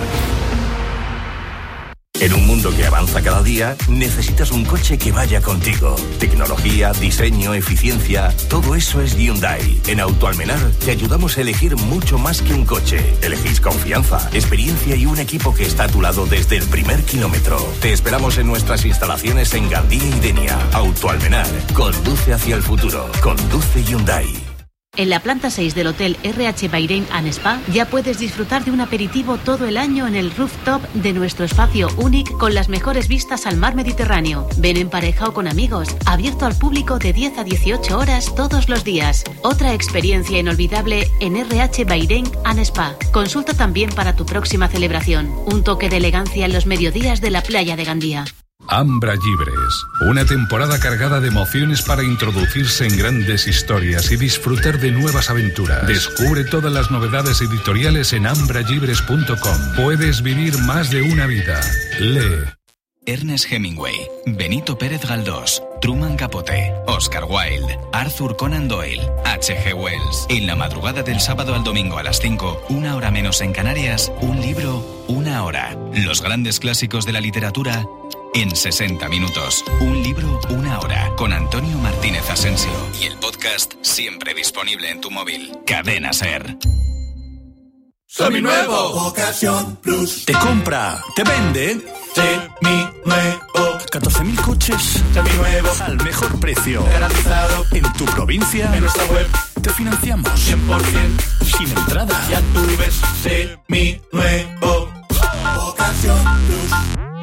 Speaker 18: En un mundo que avanza cada día, necesitas un coche que vaya contigo. Tecnología, diseño, eficiencia, todo eso es Hyundai. En Autoalmenar te ayudamos a elegir mucho más que un coche. Elegís confianza, experiencia y un equipo que está a tu lado desde el primer kilómetro. Te esperamos en nuestras instalaciones en Gandía y Denia. Autoalmenar, conduce hacia el futuro. Conduce Hyundai.
Speaker 19: En la planta 6 del Hotel RH Bahrein and Spa ya puedes disfrutar de un aperitivo todo el año en el rooftop de nuestro espacio único con las mejores vistas al mar Mediterráneo. Ven en pareja o con amigos, abierto al público de 10 a 18 horas todos los días. Otra experiencia inolvidable en RH Bahrein and Spa. Consulta también para tu próxima celebración. Un toque de elegancia en los mediodías de la playa de Gandía.
Speaker 20: Ambra Llibres, una temporada cargada de emociones para introducirse en grandes historias y disfrutar de nuevas aventuras. Descubre todas las novedades editoriales en ambrallibres.com. Puedes vivir más de una vida. Lee.
Speaker 21: Ernest Hemingway, Benito Pérez Galdós, Truman Capote, Oscar Wilde, Arthur Conan Doyle, H.G. Wells. En la madrugada del sábado al domingo a las 5, 1 hora menos en Canarias, un libro, 1 hora. Los grandes clásicos de la literatura en 60 minutos. Un libro, 1 hora. Con Antonio Martínez Asensio. Y el podcast siempre disponible en tu móvil. Cadena SER.
Speaker 7: Seminuevo. Ocasión Plus.
Speaker 22: Te compra, te vende.
Speaker 7: Seminuevo.
Speaker 22: 14.000 coches.
Speaker 7: Seminuevos.
Speaker 22: Al mejor precio.
Speaker 7: Garantizado.
Speaker 22: En tu provincia.
Speaker 7: En nuestra web.
Speaker 22: Te financiamos.
Speaker 7: 100%.
Speaker 22: Sin entrada.
Speaker 7: Ya tú ves. Seminuevo. Ocasión Plus.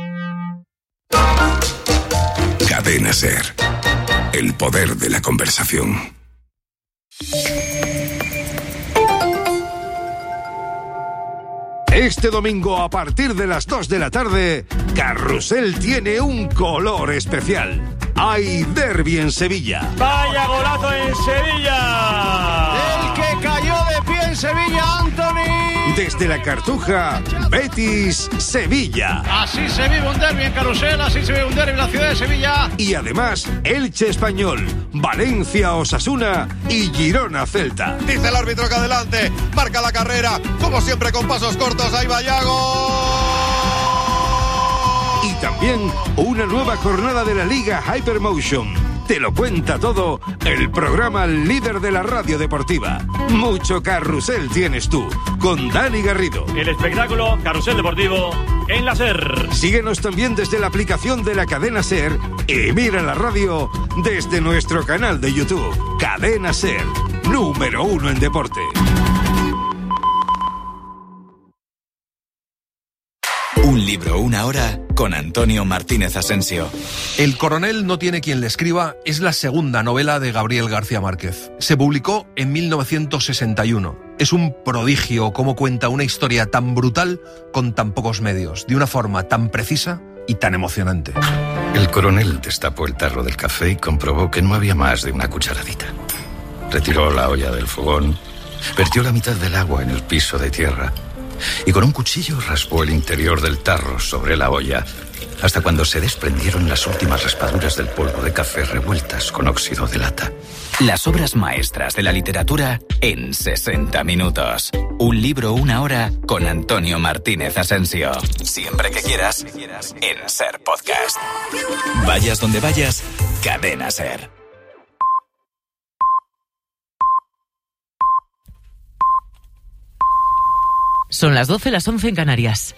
Speaker 18: Cadena SER. El poder de la conversación.
Speaker 1: Este domingo a partir de las 2 de la tarde, Carrusel tiene un color especial. Hay derbi en Sevilla.
Speaker 4: ¡Vaya golazo en Sevilla!
Speaker 14: El que cayó de pie en Sevilla, Anthony.
Speaker 1: Desde la Cartuja, Betis, Sevilla.
Speaker 14: Así se vive un derbi en Carrusel, así se vive un derbi en la ciudad de Sevilla.
Speaker 1: Y además, Elche Español, Valencia Osasuna y Girona Celta.
Speaker 23: Dice el árbitro que adelante, marca la carrera, como siempre con pasos cortos, ahí va Yago.
Speaker 1: Y también una nueva jornada de la Liga Hypermotion. Te lo cuenta todo el programa líder de la radio deportiva. Mucho Carrusel tienes tú, con Dani Garrido.
Speaker 4: El espectáculo Carrusel Deportivo en la SER.
Speaker 1: Síguenos también desde la aplicación de la cadena SER y mira la radio desde nuestro canal de YouTube. Cadena SER, número 1 en deporte.
Speaker 22: Un libro, una hora, con Antonio Martínez Asensio.
Speaker 24: El coronel no tiene quien le escriba es la segunda novela de Gabriel García Márquez. Se publicó en 1961. Es un prodigio cómo cuenta una historia tan brutal con tan pocos medios, de una forma tan precisa y tan emocionante.
Speaker 25: El coronel destapó el tarro del café y comprobó que no había más de una cucharadita. Retiró la olla del fogón, vertió la mitad del agua en el piso de tierra y con un cuchillo raspó el interior del tarro sobre la olla hasta cuando se desprendieron las últimas raspaduras del polvo de café revueltas con óxido de lata.
Speaker 21: Las obras maestras de la literatura en 60 minutos. Un libro, una hora, con Antonio Martínez Asensio. Siempre que quieras, en SER Podcast. Vayas donde vayas, Cadena SER.
Speaker 26: Son las 12, las 11 en Canarias.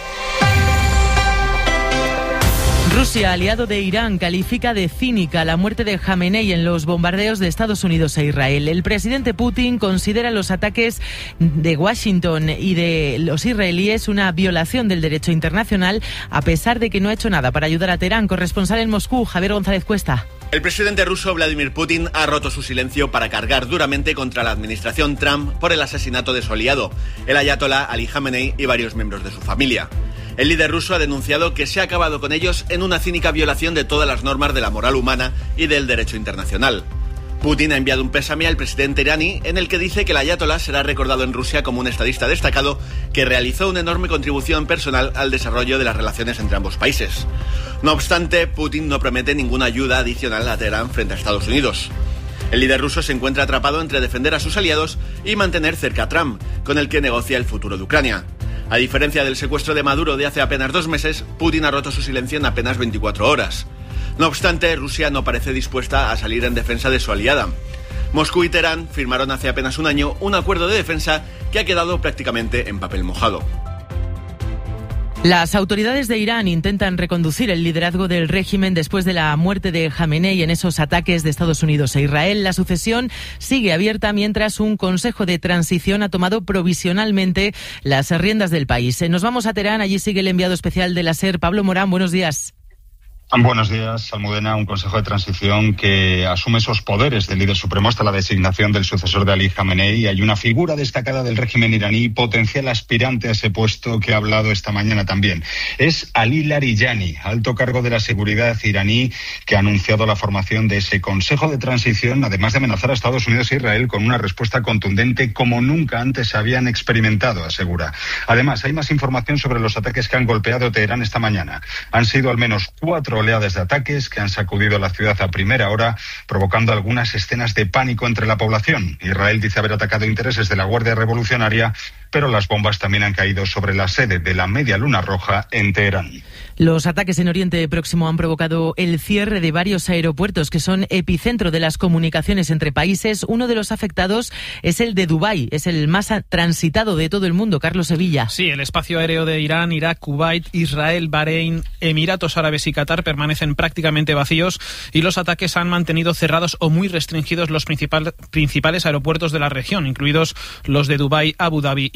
Speaker 26: Rusia, aliado de Irán, califica de cínica la muerte de Jamenei en los bombardeos de Estados Unidos e Israel. El presidente Putin considera los ataques de Washington y de los israelíes una violación del derecho internacional, a pesar de que no ha hecho nada para ayudar a Teherán. Corresponsal en Moscú, Javier González Cuesta.
Speaker 27: El presidente ruso Vladimir Putin ha roto su silencio para cargar duramente contra la administración Trump por el asesinato de su aliado, el ayatolá Ali Jamenei, y varios miembros de su familia. El líder ruso ha denunciado que se ha acabado con ellos en una cínica violación de todas las normas de la moral humana y del derecho internacional. Putin ha enviado un pésame al presidente iraní en el que dice que el ayatolá será recordado en Rusia como un estadista destacado que realizó una enorme contribución personal al desarrollo de las relaciones entre ambos países. No obstante, Putin no promete ninguna ayuda adicional a Teherán frente a Estados Unidos. El líder ruso se encuentra atrapado entre defender a sus aliados y mantener cerca a Trump, con el que negocia el futuro de Ucrania. A diferencia del secuestro de Maduro de hace apenas 2 meses, Putin ha roto su silencio en apenas 24 horas. No obstante, Rusia no parece dispuesta a salir en defensa de su aliada. Moscú y Teherán firmaron hace apenas un año un acuerdo de defensa que ha quedado prácticamente en papel mojado.
Speaker 26: Las autoridades de Irán intentan reconducir el liderazgo del régimen después de la muerte de Jamenei en esos ataques de Estados Unidos e Israel. La sucesión sigue abierta mientras un consejo de transición ha tomado provisionalmente las riendas del país. Nos vamos a Teherán, allí sigue el enviado especial de la SER, Pablo Morán. Buenos días.
Speaker 28: Buenos días, Almudena. Un consejo de transición que asume esos poderes del líder supremo hasta la designación del sucesor de Ali Jamenei. Hay una figura destacada del régimen iraní, potencial aspirante a ese puesto, que ha hablado esta mañana también. Es Ali Larijani, alto cargo de la seguridad iraní, que ha anunciado la formación de ese consejo de transición, además de amenazar a Estados Unidos e Israel con una respuesta contundente como nunca antes habían experimentado, asegura. Además, hay más información sobre los ataques que han golpeado Teherán esta mañana. Han sido al menos 4 oleadas de ataques que han sacudido la ciudad a primera hora, provocando algunas escenas de pánico entre la población. Israel dice haber atacado intereses de la Guardia Revolucionaria, pero las bombas también han caído sobre la sede de la Media Luna Roja en Teherán.
Speaker 26: Los ataques en Oriente Próximo han provocado el cierre de varios aeropuertos que son epicentro de las comunicaciones entre países. Uno de los afectados es el de Dubái, es el más transitado de todo el mundo. Carlos Sevilla.
Speaker 29: Sí, el espacio aéreo de Irán, Irak, Kuwait, Israel, Bahrein, Emiratos Árabes y Qatar permanecen prácticamente vacíos y los ataques han mantenido cerrados o muy restringidos los principales aeropuertos de la región, incluidos los de Dubái, Abu Dhabi y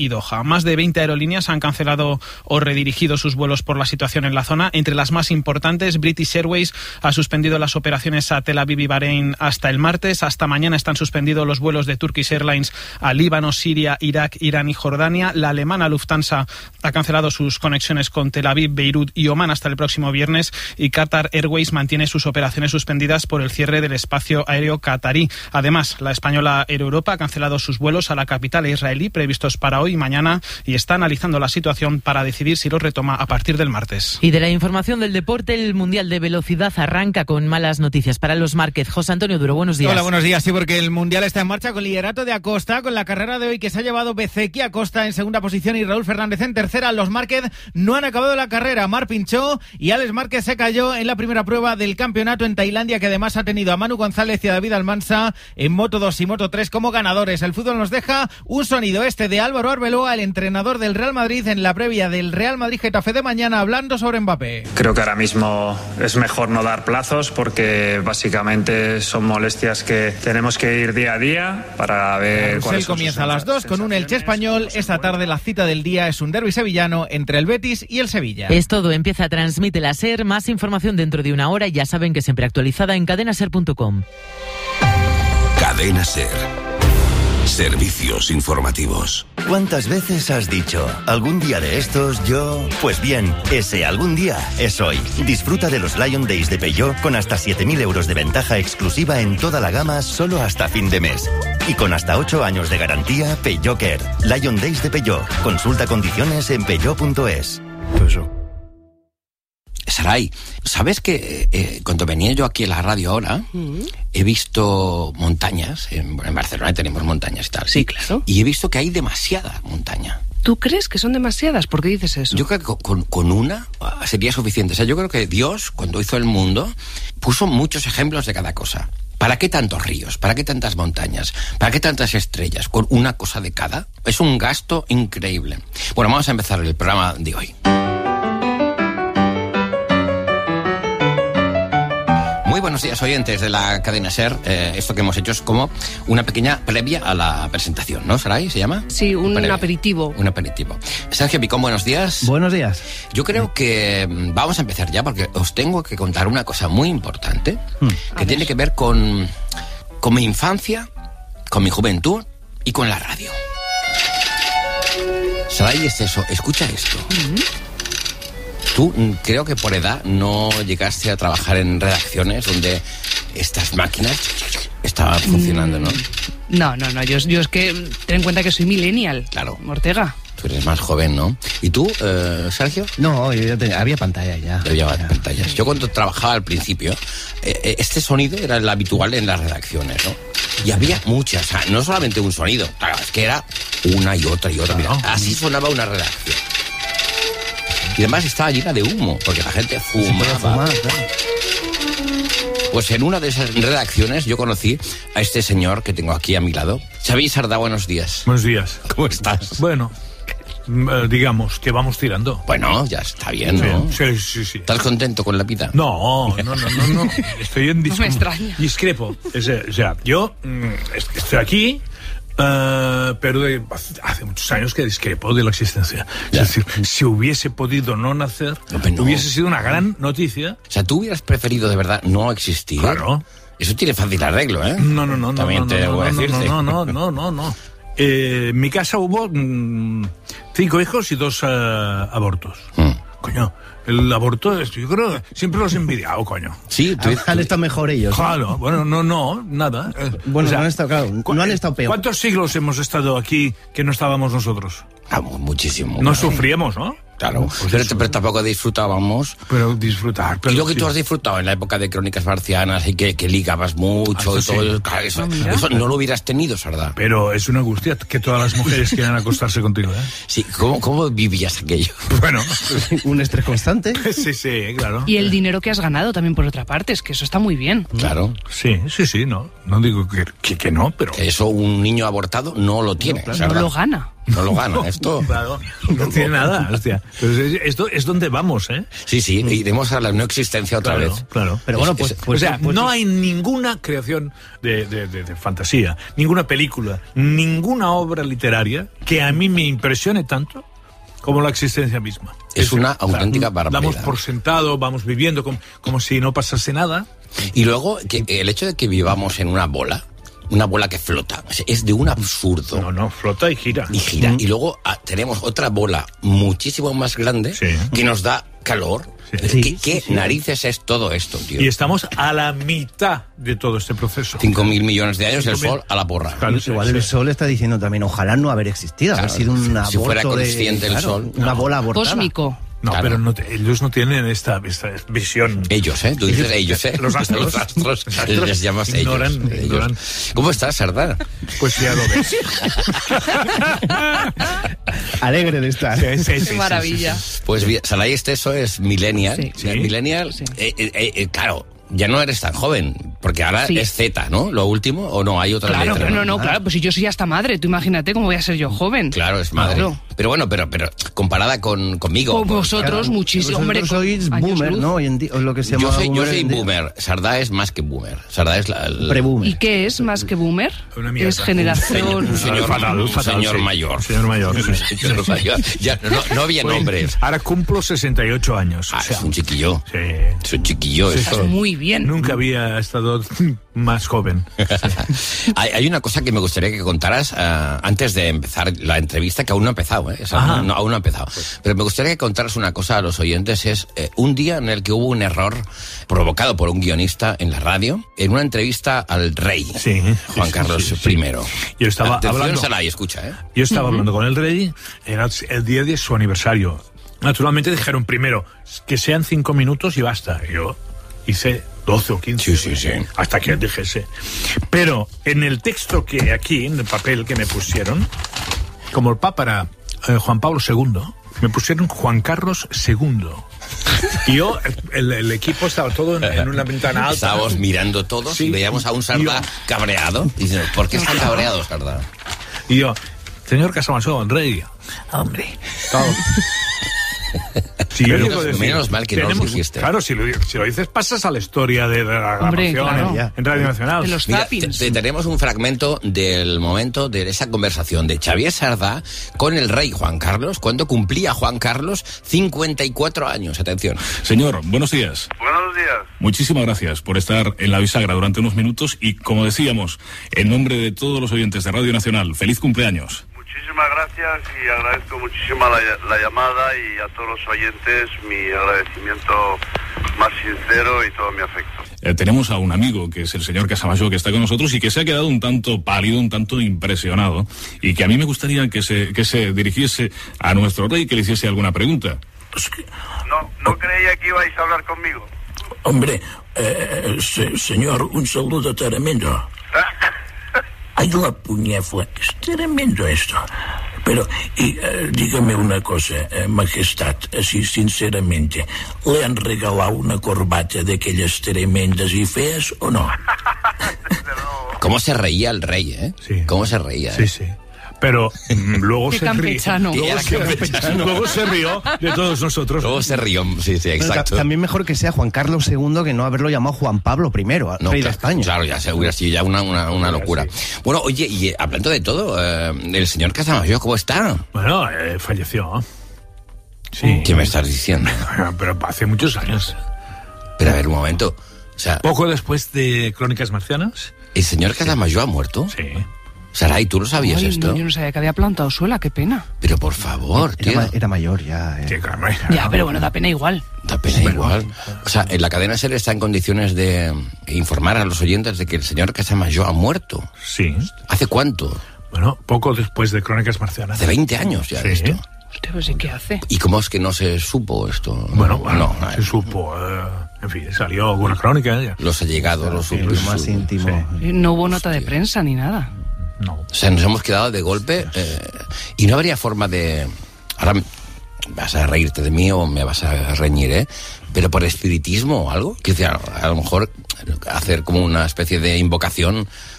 Speaker 29: y Doha. Más de 20 aerolíneas han cancelado o redirigido sus vuelos por la situación en la zona. Entre las más importantes, British Airways ha suspendido las operaciones a Tel Aviv y Bahrein hasta el martes. Hasta mañana están suspendidos los vuelos de Turkish Airlines a Líbano, Siria, Irak, Irán y Jordania. La alemana Lufthansa ha cancelado sus conexiones con Tel Aviv, Beirut y Omán hasta el próximo viernes, y Qatar Airways mantiene sus operaciones suspendidas por el cierre del espacio aéreo qatarí. Además, la española Air Europa ha cancelado sus vuelos a la capital israelí previstos para hoy y mañana y está analizando la situación para decidir si los retoma a partir del martes.
Speaker 26: Y de la información del deporte, el Mundial de Velocidad arranca con malas noticias para los Márquez. José Antonio Duro, buenos días.
Speaker 2: Hola, buenos días. Sí, porque el Mundial está en marcha con liderato de Acosta, con la carrera de hoy que se ha llevado Bezzecchi, Acosta en segunda posición y Raúl Fernández en tercera. Los Márquez no han acabado la carrera. Mar pinchó y Alex Márquez se cayó en la primera prueba del campeonato en Tailandia, que además ha tenido a Manu González y a David Almansa en Moto 2 y Moto 3 como ganadores. El fútbol nos deja un sonido de Álvaro Arbeloa, el entrenador del Real Madrid, en la previa del Real Madrid-Getafe de mañana, hablando sobre Mbappé.
Speaker 5: Creo que ahora mismo es mejor no dar plazos porque básicamente son molestias que tenemos que ir día a día para ver cuáles son.
Speaker 2: Comienza a las 2 con un Elche Español. Esta tarde la cita del día es un derbi sevillano entre el Betis y el Sevilla.
Speaker 26: Es todo, empieza a Transmite la SER. Más información dentro de una hora, ya saben que siempre actualizada en cadenaser.com.
Speaker 18: Cadena SER. Servicios informativos.
Speaker 6: ¿Cuántas veces has dicho, algún día de estos yo...? Pues bien, ese algún día es hoy. Disfruta de los Lion Days de Peugeot con hasta 7.000 euros de ventaja exclusiva en toda la gama solo hasta fin de mes. Y con hasta 8 años de garantía, Peugeot Care. Lion Days de Peugeot. Consulta condiciones en peugeot.es.
Speaker 8: Saray, ¿sabes que cuando venía yo aquí a la radio ahora, he visto montañas? En Barcelona tenemos montañas y tal.
Speaker 10: Sí, claro.
Speaker 8: Y he visto que hay demasiada montaña.
Speaker 10: ¿Tú crees que son demasiadas? ¿Por qué dices eso?
Speaker 8: Yo creo que con una sería suficiente. O sea, yo creo que Dios, cuando hizo el mundo, puso muchos ejemplos de cada cosa. ¿Para qué tantos ríos? ¿Para qué tantas montañas? ¿Para qué tantas estrellas? ¿Con una cosa de cada? Es un gasto increíble. Bueno, vamos a empezar el programa de hoy. Muy buenos días, oyentes de la cadena SER. Esto que hemos hecho es como una pequeña previa a la presentación, ¿no, Saray? ¿Se llama?
Speaker 10: Sí, un aperitivo.
Speaker 8: Un aperitivo. Sergio Picón, buenos días.
Speaker 11: Buenos días.
Speaker 8: Yo creo que vamos a empezar ya porque os tengo que contar una cosa muy importante que tiene que ver con mi infancia, con mi juventud y con la radio. Saray, es eso. Escucha esto. Tú creo que por edad no llegaste a trabajar en redacciones donde estas máquinas estaban funcionando, ¿no?
Speaker 10: No, yo es que ten en cuenta que soy millennial.
Speaker 8: Claro.
Speaker 10: Ortega.
Speaker 8: Tú eres más joven, ¿no? ¿Y tú, Sergio?
Speaker 11: No, había pantalla ya.
Speaker 8: Había pantallas. Yo cuando trabajaba al principio, este sonido era el habitual en las redacciones, ¿no? Y había muchas, o sea, no solamente un sonido, claro, es que era una y otra y otra. Mira, así sonaba una redacción. Y además estaba llena de humo, porque la gente fumaba. Pues en una de esas redacciones yo conocí a este señor que tengo aquí a mi lado. Xavi Sardá, buenos días.
Speaker 13: Buenos días.
Speaker 8: ¿Cómo estás?
Speaker 13: Bueno, digamos que vamos tirando.
Speaker 8: Bueno, ya está bien, ¿no?
Speaker 13: Sí.
Speaker 8: ¿Estás contento con la vida?
Speaker 13: No. Estoy en
Speaker 10: No me extraña.
Speaker 13: discrepo. O sea, yo estoy aquí... pero hace muchos años que discrepo de la existencia. Ya. Es decir, si hubiese podido no nacer, hubiese sido una gran noticia.
Speaker 8: O sea, ¿tú hubieras preferido de verdad no existir?
Speaker 13: Claro.
Speaker 8: Eso tiene fácil arreglo, ¿eh?
Speaker 13: No.
Speaker 8: También te voy a decirte.
Speaker 13: No. En mi casa hubo 5 hijos y 2 abortos. Coño, el aborto, yo creo, siempre los he envidiado, coño.
Speaker 11: Sí, han estado mejor ellos.
Speaker 13: Claro, bueno, no, nada.
Speaker 11: Bueno, o sea, no han estado, claro, no han estado peor.
Speaker 13: ¿Cuántos siglos hemos estado aquí que no estábamos nosotros?
Speaker 8: Muchísimo.
Speaker 13: No sufríamos, ¿no?
Speaker 8: Claro, pero tampoco disfrutábamos.
Speaker 13: Pero disfrutar.
Speaker 8: Y lo que tú has disfrutado en la época de Crónicas Marcianas y que ligabas mucho y todo eso no lo hubieras tenido, Sardá.
Speaker 13: Pero es una angustia que todas las mujeres quieran acostarse contigo, ¿eh?
Speaker 8: Sí, ¿cómo vivías aquello?
Speaker 13: Bueno,
Speaker 11: un estrés constante.
Speaker 13: Sí, claro.
Speaker 10: Y el dinero que has ganado también por otra parte, es que eso está muy bien.
Speaker 8: Claro.
Speaker 13: Sí, no digo que no, pero...
Speaker 8: Que eso un niño abortado no lo tiene.
Speaker 10: No lo gana.
Speaker 8: No lo gana, esto.
Speaker 13: Claro, no tiene nada, hostia. Pero esto es donde vamos, ¿eh?
Speaker 8: Sí, iremos a la no existencia otra vez.
Speaker 13: Claro.
Speaker 11: Pero bueno,
Speaker 13: o sea, no hay ninguna creación de fantasía, ninguna película, ninguna obra literaria que a mí me impresione tanto como la existencia misma.
Speaker 8: Es una auténtica barbaridad.
Speaker 13: Damos por sentado, vamos viviendo como si no pasase nada.
Speaker 8: Y luego, el hecho de que vivamos en una bola que flota, es de un absurdo.
Speaker 13: No, flota y gira.
Speaker 8: Y luego tenemos otra bola muchísimo más grande que nos da calor. ¿Qué narices es todo esto, tío?
Speaker 13: Y estamos a la mitad de todo este proceso.
Speaker 8: 5.000 millones de años y el Sol a la porra.
Speaker 11: Claro, igual el Sol está diciendo también, ojalá no haber existido, haber sido un aborto.
Speaker 8: Si fuera consciente el Sol.
Speaker 11: Una bola abortada.
Speaker 10: Cósmico.
Speaker 13: No, pero ellos no tienen esta visión.
Speaker 8: Ellos, ¿eh? Tú dices ellos, ¿eh?
Speaker 13: Los astros.
Speaker 8: Les llamas
Speaker 13: ignoran.
Speaker 8: ¿Cómo estás, Sardar?
Speaker 13: Pues ya lo ves.
Speaker 11: Alegre de estar.
Speaker 10: Qué maravilla.
Speaker 8: Pues bien, Saray Esteso es millennial.
Speaker 10: Sí.
Speaker 8: Millennial, claro. Ya no eres tan joven, porque ahora es Z, ¿no? Lo último, ¿o no? Hay otra letra.
Speaker 10: Claro, pues si yo soy hasta madre, tú imagínate cómo voy a ser yo joven.
Speaker 8: Claro, es madre. Claro. Pero bueno, pero comparada conmigo.
Speaker 10: Con vosotros, muchísimo.
Speaker 11: Hombre, sois boomer, ¿no? Hoy en día, lo que se llama
Speaker 8: yo soy boomer. Sardá es más que boomer. Sardá es
Speaker 11: pre-boomer.
Speaker 10: ¿Y qué es más que boomer? Es generación...
Speaker 8: Un señor mayor.
Speaker 13: Señor mayor.
Speaker 8: Ya, no había nombres.
Speaker 13: Ahora cumplo 68 años.
Speaker 8: Es un chiquillo.
Speaker 13: Sí.
Speaker 8: Es un chiquillo.
Speaker 10: Estás muy bien.
Speaker 13: Nunca había estado más joven.
Speaker 8: Hay una cosa que me gustaría que contaras antes de empezar la entrevista, que aún no ha empezado, ¿eh? Aún no ha empezado. Pero me gustaría que contaras una cosa a los oyentes, es un día en el que hubo un error provocado por un guionista en la radio, en una entrevista al rey, Juan Carlos I.
Speaker 13: Yo estaba hablando...
Speaker 8: escucha, ¿eh?
Speaker 13: Yo estaba hablando con el rey, era el día de su aniversario. Naturalmente dijeron primero, que sean 5 minutos y basta. Yo hice 12 o 15, hasta que dijese. Pero en el texto que aquí, en el papel que me pusieron, como el Papa era Juan Pablo II, me pusieron Juan Carlos II. Y yo, el equipo estaba todo en una ventana alta.
Speaker 8: Estábamos mirando todos y veíamos a un Sardá cabreado. Diciendo, ¿por qué está cabreado, Sardá?
Speaker 13: Y yo, señor Casamayor, rey, hombre, todo.
Speaker 8: Sí, menos mal que no lo dijiste.
Speaker 13: Claro, si lo dices, pasas a la historia de la grabación en Radio Nacional.
Speaker 10: De los zappings.
Speaker 8: Tenemos un fragmento del momento de esa conversación de Xavier Sardá con el rey Juan Carlos, cuando cumplía Juan Carlos 54 años. Atención.
Speaker 3: Señor, buenos días.
Speaker 7: Buenos días.
Speaker 3: Muchísimas gracias por estar en la bisagra durante unos minutos y, como decíamos, en nombre de todos los oyentes de Radio Nacional, feliz cumpleaños.
Speaker 7: Muchísimas gracias y agradezco muchísimo la llamada, y a todos los oyentes mi agradecimiento más sincero y todo mi afecto.
Speaker 3: Tenemos a un amigo, que es el señor Casamayor, que está con nosotros y que se ha quedado un tanto pálido, un tanto impresionado, y que a mí me gustaría que se dirigiese a nuestro rey y que le hiciese alguna pregunta.
Speaker 7: No creía que ibais a hablar conmigo.
Speaker 9: Hombre, señor, un saludo tremendo. Hay una puñefua, es tremendo esto. Pero, dígame una cosa, majestad, así sinceramente, ¿le han regalado una corbata de aquellas tremendas y feas o no?
Speaker 8: ¿Cómo se reía el rey, eh?
Speaker 13: Sí.
Speaker 8: ¿Cómo se reía?
Speaker 13: Sí. Pero luego
Speaker 10: Qué
Speaker 13: se
Speaker 10: campechano.
Speaker 13: Luego se rió de todos nosotros.
Speaker 8: Luego se rió, sí, exacto.
Speaker 11: También mejor que sea Juan Carlos II que no haberlo llamado Juan Pablo I, rey de España.
Speaker 8: Claro, ya se hubiera sido ya una locura. Sí. Bueno, oye, y hablando de todo, el señor Casamayor, ¿cómo está?
Speaker 13: Bueno, falleció. Sí.
Speaker 8: ¿Qué me estás diciendo?
Speaker 13: Pero hace muchos años.
Speaker 8: Pero a ver, un momento. O sea,
Speaker 13: poco después de Crónicas Marcianas.
Speaker 8: ¿El señor Casamayor ha muerto?
Speaker 13: Sí.
Speaker 8: Saray, ¿tú lo sabías esto?
Speaker 10: No, yo no sabía que había plantado suela, qué pena.
Speaker 8: Pero por favor, tío.
Speaker 11: Era mayor ya.
Speaker 10: Ya, pero bueno, da pena igual.
Speaker 8: Da pena igual. O sea, en la cadena SER está en condiciones de informar a los oyentes de que el señor Casamayor ha muerto.
Speaker 13: Sí.
Speaker 8: ¿Hace cuánto?
Speaker 13: Bueno, poco después de Crónicas Marcianas.
Speaker 8: Hace 20 años ya de esto.
Speaker 10: Hostia, pues ¿y qué hace?
Speaker 8: ¿Y cómo es que no se supo esto?
Speaker 13: Bueno, se supo. En fin, salió alguna crónica.
Speaker 8: Los allegados, los
Speaker 11: más íntimos.
Speaker 10: Sí. No hubo nota de prensa ni nada.
Speaker 13: No.
Speaker 8: O sea, nos hemos quedado de golpe y no habría forma de... Ahora vas a reírte de mí o me vas a reñir, ¿eh? Pero por espiritismo o algo. Que a lo mejor hacer como una especie de invocación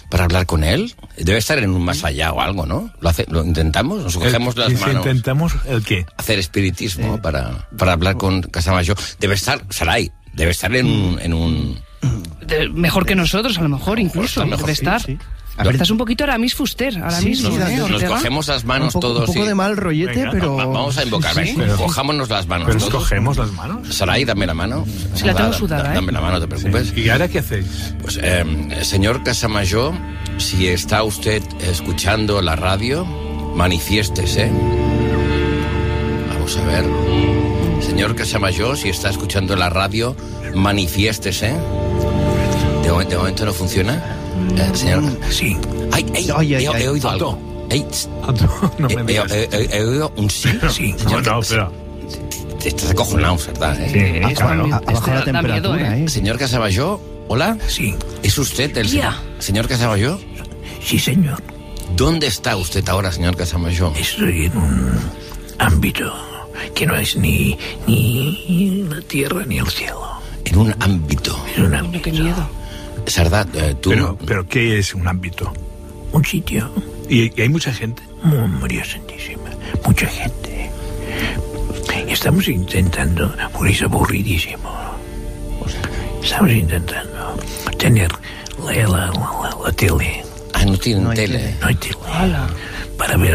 Speaker 8: para hablar con él? Debe estar en un más allá o algo, ¿no? ¿Lo intentamos? ¿Nos cogemos las manos?
Speaker 13: ¿Intentamos el qué?
Speaker 8: Hacer espiritismo para hablar con Casamayor. Debe estar, Saray, debe estar en un...
Speaker 10: Mejor que nosotros, a lo mejor, incluso. Debe estar.
Speaker 11: Sí.
Speaker 10: A ver, estás un poquito Aramis Fuster, ahora mismo.
Speaker 8: Nos cogemos las manos todos.
Speaker 11: Un poco de mal rollete,
Speaker 8: venga,
Speaker 11: pero...
Speaker 8: Vamos a invocar, cojámonos las manos.
Speaker 13: ¿Pero nos cogemos las manos?
Speaker 8: Saray, dame la mano.
Speaker 10: Si la tengo sudada,
Speaker 8: Dame la mano, no te preocupes.
Speaker 13: Sí. ¿Y ahora qué hacéis?
Speaker 8: Pues, señor Casamayor, si está usted escuchando la radio, manifiéstese. Vamos a ver. Señor Casamayor, si está escuchando la radio, manifiéstese. De momento no funciona. Señor.
Speaker 13: Sí.
Speaker 8: He oído algo.
Speaker 13: No me digas.
Speaker 8: He oído un sí.
Speaker 13: Sí.
Speaker 8: Señor,
Speaker 13: No, pero...
Speaker 8: Estás acojonado, ¿verdad?
Speaker 13: Sí,
Speaker 11: bueno. Ha bajado la temperatura,
Speaker 8: Señor Casamayor, ¿hola?
Speaker 13: Sí.
Speaker 8: ¿Es usted el señor Casamayor?
Speaker 9: Sí, señor.
Speaker 8: ¿Dónde está usted ahora, señor Casamayor?
Speaker 9: Estoy en un ámbito que no es ni la tierra ni el cielo.
Speaker 8: En un ámbito.
Speaker 9: En un ámbito.
Speaker 10: Qué miedo.
Speaker 8: Sardá, tú...
Speaker 13: Pero ¿qué es un ámbito?
Speaker 9: Un sitio.
Speaker 13: ¿Y hay mucha gente?
Speaker 9: María Santísima. Mucha gente. Estamos intentando, porque es aburridísimo. Estamos intentando tener la tele.
Speaker 8: Ah, no tienen tele.
Speaker 9: No hay tele. Para ver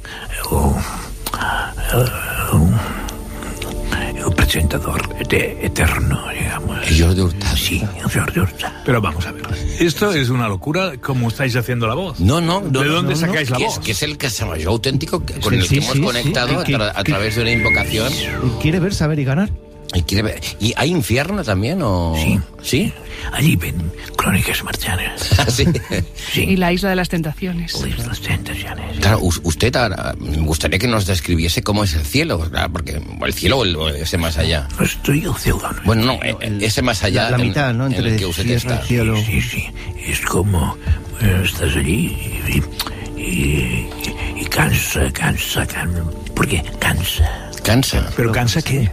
Speaker 9: el presentador eterno, digamos.
Speaker 8: El Jordi Hurtado.
Speaker 9: Sí, el Jordi Hurtado.
Speaker 13: Pero vamos a ver. Esto es una locura, como estáis haciendo la voz.
Speaker 8: No.
Speaker 13: ¿De dónde sacáis la voz?
Speaker 8: Que es el Casamayor auténtico con el que hemos conectado a través de una invocación.
Speaker 11: ¿Quiere ver, saber y ganar?
Speaker 8: ¿Y hay infierno también o...? ¿Sí?
Speaker 9: Allí ven Crónicas Marcianas.
Speaker 8: ¿Sí?
Speaker 9: Sí.
Speaker 10: Y la Isla de las Tentaciones.
Speaker 9: La Isla de las Tentaciones.
Speaker 8: Claro, usted ahora, me gustaría que nos describiese cómo es el cielo, claro, porque el cielo o ese más allá.
Speaker 9: No estoy el cielo.
Speaker 8: Bueno, no, ese más allá
Speaker 11: la mitad, ¿no?
Speaker 8: Entre en el que usted está.
Speaker 9: Sí. Es como estás allí y cansa. Porque cansa.
Speaker 8: ¿Cansa?
Speaker 13: ¿Pero cansa qué?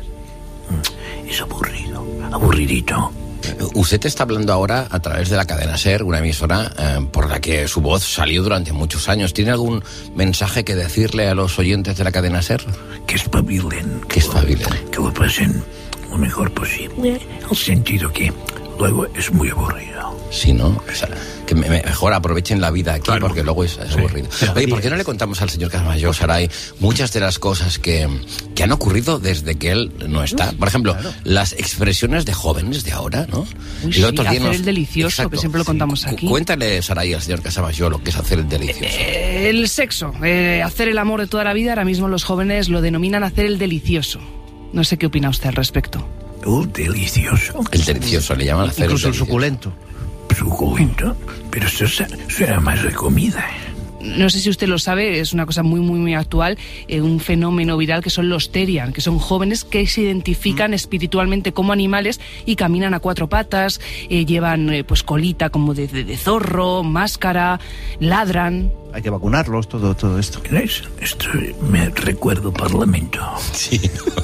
Speaker 9: Es aburridito.
Speaker 8: Usted está hablando ahora a través de la cadena SER, una emisora por la que su voz salió durante muchos años. ¿Tiene algún mensaje que decirle a los oyentes de la cadena SER?
Speaker 9: Que espabilen.
Speaker 8: Que
Speaker 9: lo pasen lo mejor posible. Al sentido que luego es muy aburrido.
Speaker 8: Sí, ¿no? O sea, que mejor aprovechen la vida aquí, porque luego es aburrido. Oye, ¿por qué no le contamos al señor Casamayor, Saray, muchas de las cosas que han ocurrido desde que él no está? Por ejemplo, las expresiones de jóvenes de ahora, ¿no?
Speaker 10: Uy, hacer el delicioso, que siempre lo contamos aquí.
Speaker 8: Cuéntale, Saray, al señor Casamayor lo que es hacer el delicioso.
Speaker 10: El sexo, hacer el amor de toda la vida, ahora mismo los jóvenes lo denominan hacer el delicioso. No sé qué opina usted al respecto.
Speaker 9: El delicioso.
Speaker 8: El delicioso, le llaman hacer
Speaker 11: incluso
Speaker 8: el
Speaker 11: suculento.
Speaker 9: Suculento, pero esto suena más de comida.
Speaker 10: No sé si usted lo sabe, es una cosa muy actual, un fenómeno viral que son los Terian, que son jóvenes que se identifican espiritualmente como animales y caminan a cuatro patas, llevan pues colita como de zorro, máscara, ladran.
Speaker 11: Hay que vacunarlos, todo esto.
Speaker 9: Esto me recuerdo Parlamento.
Speaker 8: Sí.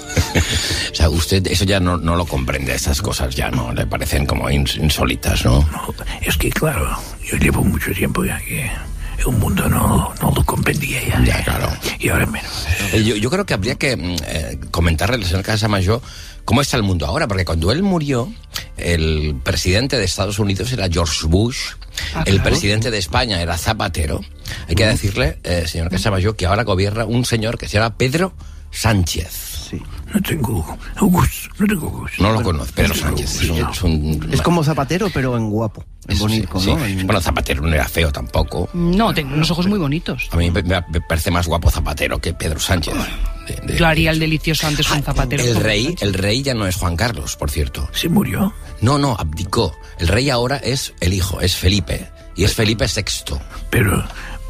Speaker 8: O sea, usted eso ya no lo comprende, esas cosas ya no le parecen como insólitas, ¿no?
Speaker 9: No, es que claro, yo llevo mucho tiempo ya que el mundo no lo comprendía ya.
Speaker 8: Ya, claro.
Speaker 9: Y ahora menos.
Speaker 8: Yo creo que habría que comentarle al señor Casamayor cómo está el mundo ahora, porque cuando él murió, el presidente de Estados Unidos era George Bush, el presidente de España era Zapatero. Hay que decirle, señor Casamayor, que ahora gobierna un señor que se llama Pedro Sánchez.
Speaker 11: Sí.
Speaker 9: No tengo gusto.
Speaker 8: No lo conoce, Pedro Sánchez.
Speaker 11: Es como Zapatero, pero en guapo, en bonito,
Speaker 8: sí,
Speaker 11: ¿no?
Speaker 8: Bueno, Zapatero no era feo tampoco.
Speaker 10: No, tengo unos ojos muy bonitos.
Speaker 8: A mí me parece más guapo Zapatero que Pedro Sánchez.
Speaker 10: Yo haría el delicioso antes con Zapatero.
Speaker 8: El rey ya no es Juan Carlos, por cierto.
Speaker 9: ¿Se murió?
Speaker 8: No, abdicó. El rey ahora es el hijo, es Felipe. Y es Felipe VI.
Speaker 9: Pero...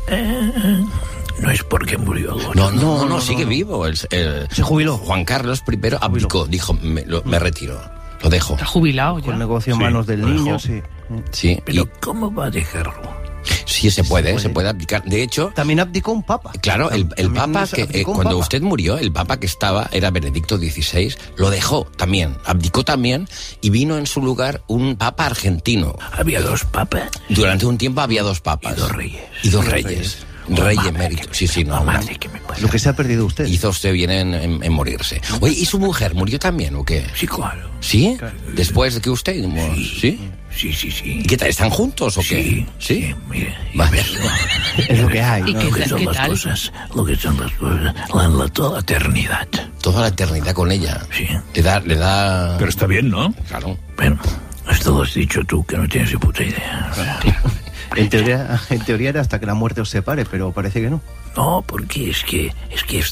Speaker 9: no es porque murió.
Speaker 8: No, sigue vivo.
Speaker 11: Se jubiló.
Speaker 8: Juan Carlos I abdicó, dijo, me retiro, lo dejo.
Speaker 10: Está jubilado ya.
Speaker 11: Con negocio en manos del niño, sí.
Speaker 8: Sí.
Speaker 9: Pero ¿cómo va a dejarlo?
Speaker 8: Sí, se puede abdicar. De hecho...
Speaker 11: También abdicó un papa.
Speaker 8: Claro, el papa que cuando usted murió, el papa que estaba era Benedicto XVI, lo dejó también, abdicó también, y vino en su lugar un papa argentino.
Speaker 9: Había 2 papas.
Speaker 8: Durante un tiempo había 2 papas.
Speaker 9: Y 2 reyes.
Speaker 8: Rey emérito. Sí, no.
Speaker 11: Lo que se ha perdido usted.
Speaker 8: Hizo usted bien en morirse. Oye, ¿y su mujer murió también o qué?
Speaker 9: Sí, claro.
Speaker 8: ¿Sí? ¿Después de que usted? ¿Sí?
Speaker 9: Sí.
Speaker 8: ¿Qué tal? ¿Están juntos o qué?
Speaker 9: Sí, mire.
Speaker 8: Vale.
Speaker 11: Es lo que hay.
Speaker 10: ¿Y
Speaker 11: ¿no?
Speaker 10: qué
Speaker 9: Lo que son
Speaker 10: tal?
Speaker 9: las cosas, toda la eternidad.
Speaker 8: Toda la eternidad con ella.
Speaker 9: Sí.
Speaker 8: Le da...
Speaker 3: Pero está bien, ¿no?
Speaker 8: Claro.
Speaker 9: Bueno, esto lo has dicho tú, que no tienes ni puta idea. O sea,
Speaker 11: En teoría era hasta que la muerte os separe, pero parece que no.
Speaker 9: no, porque es que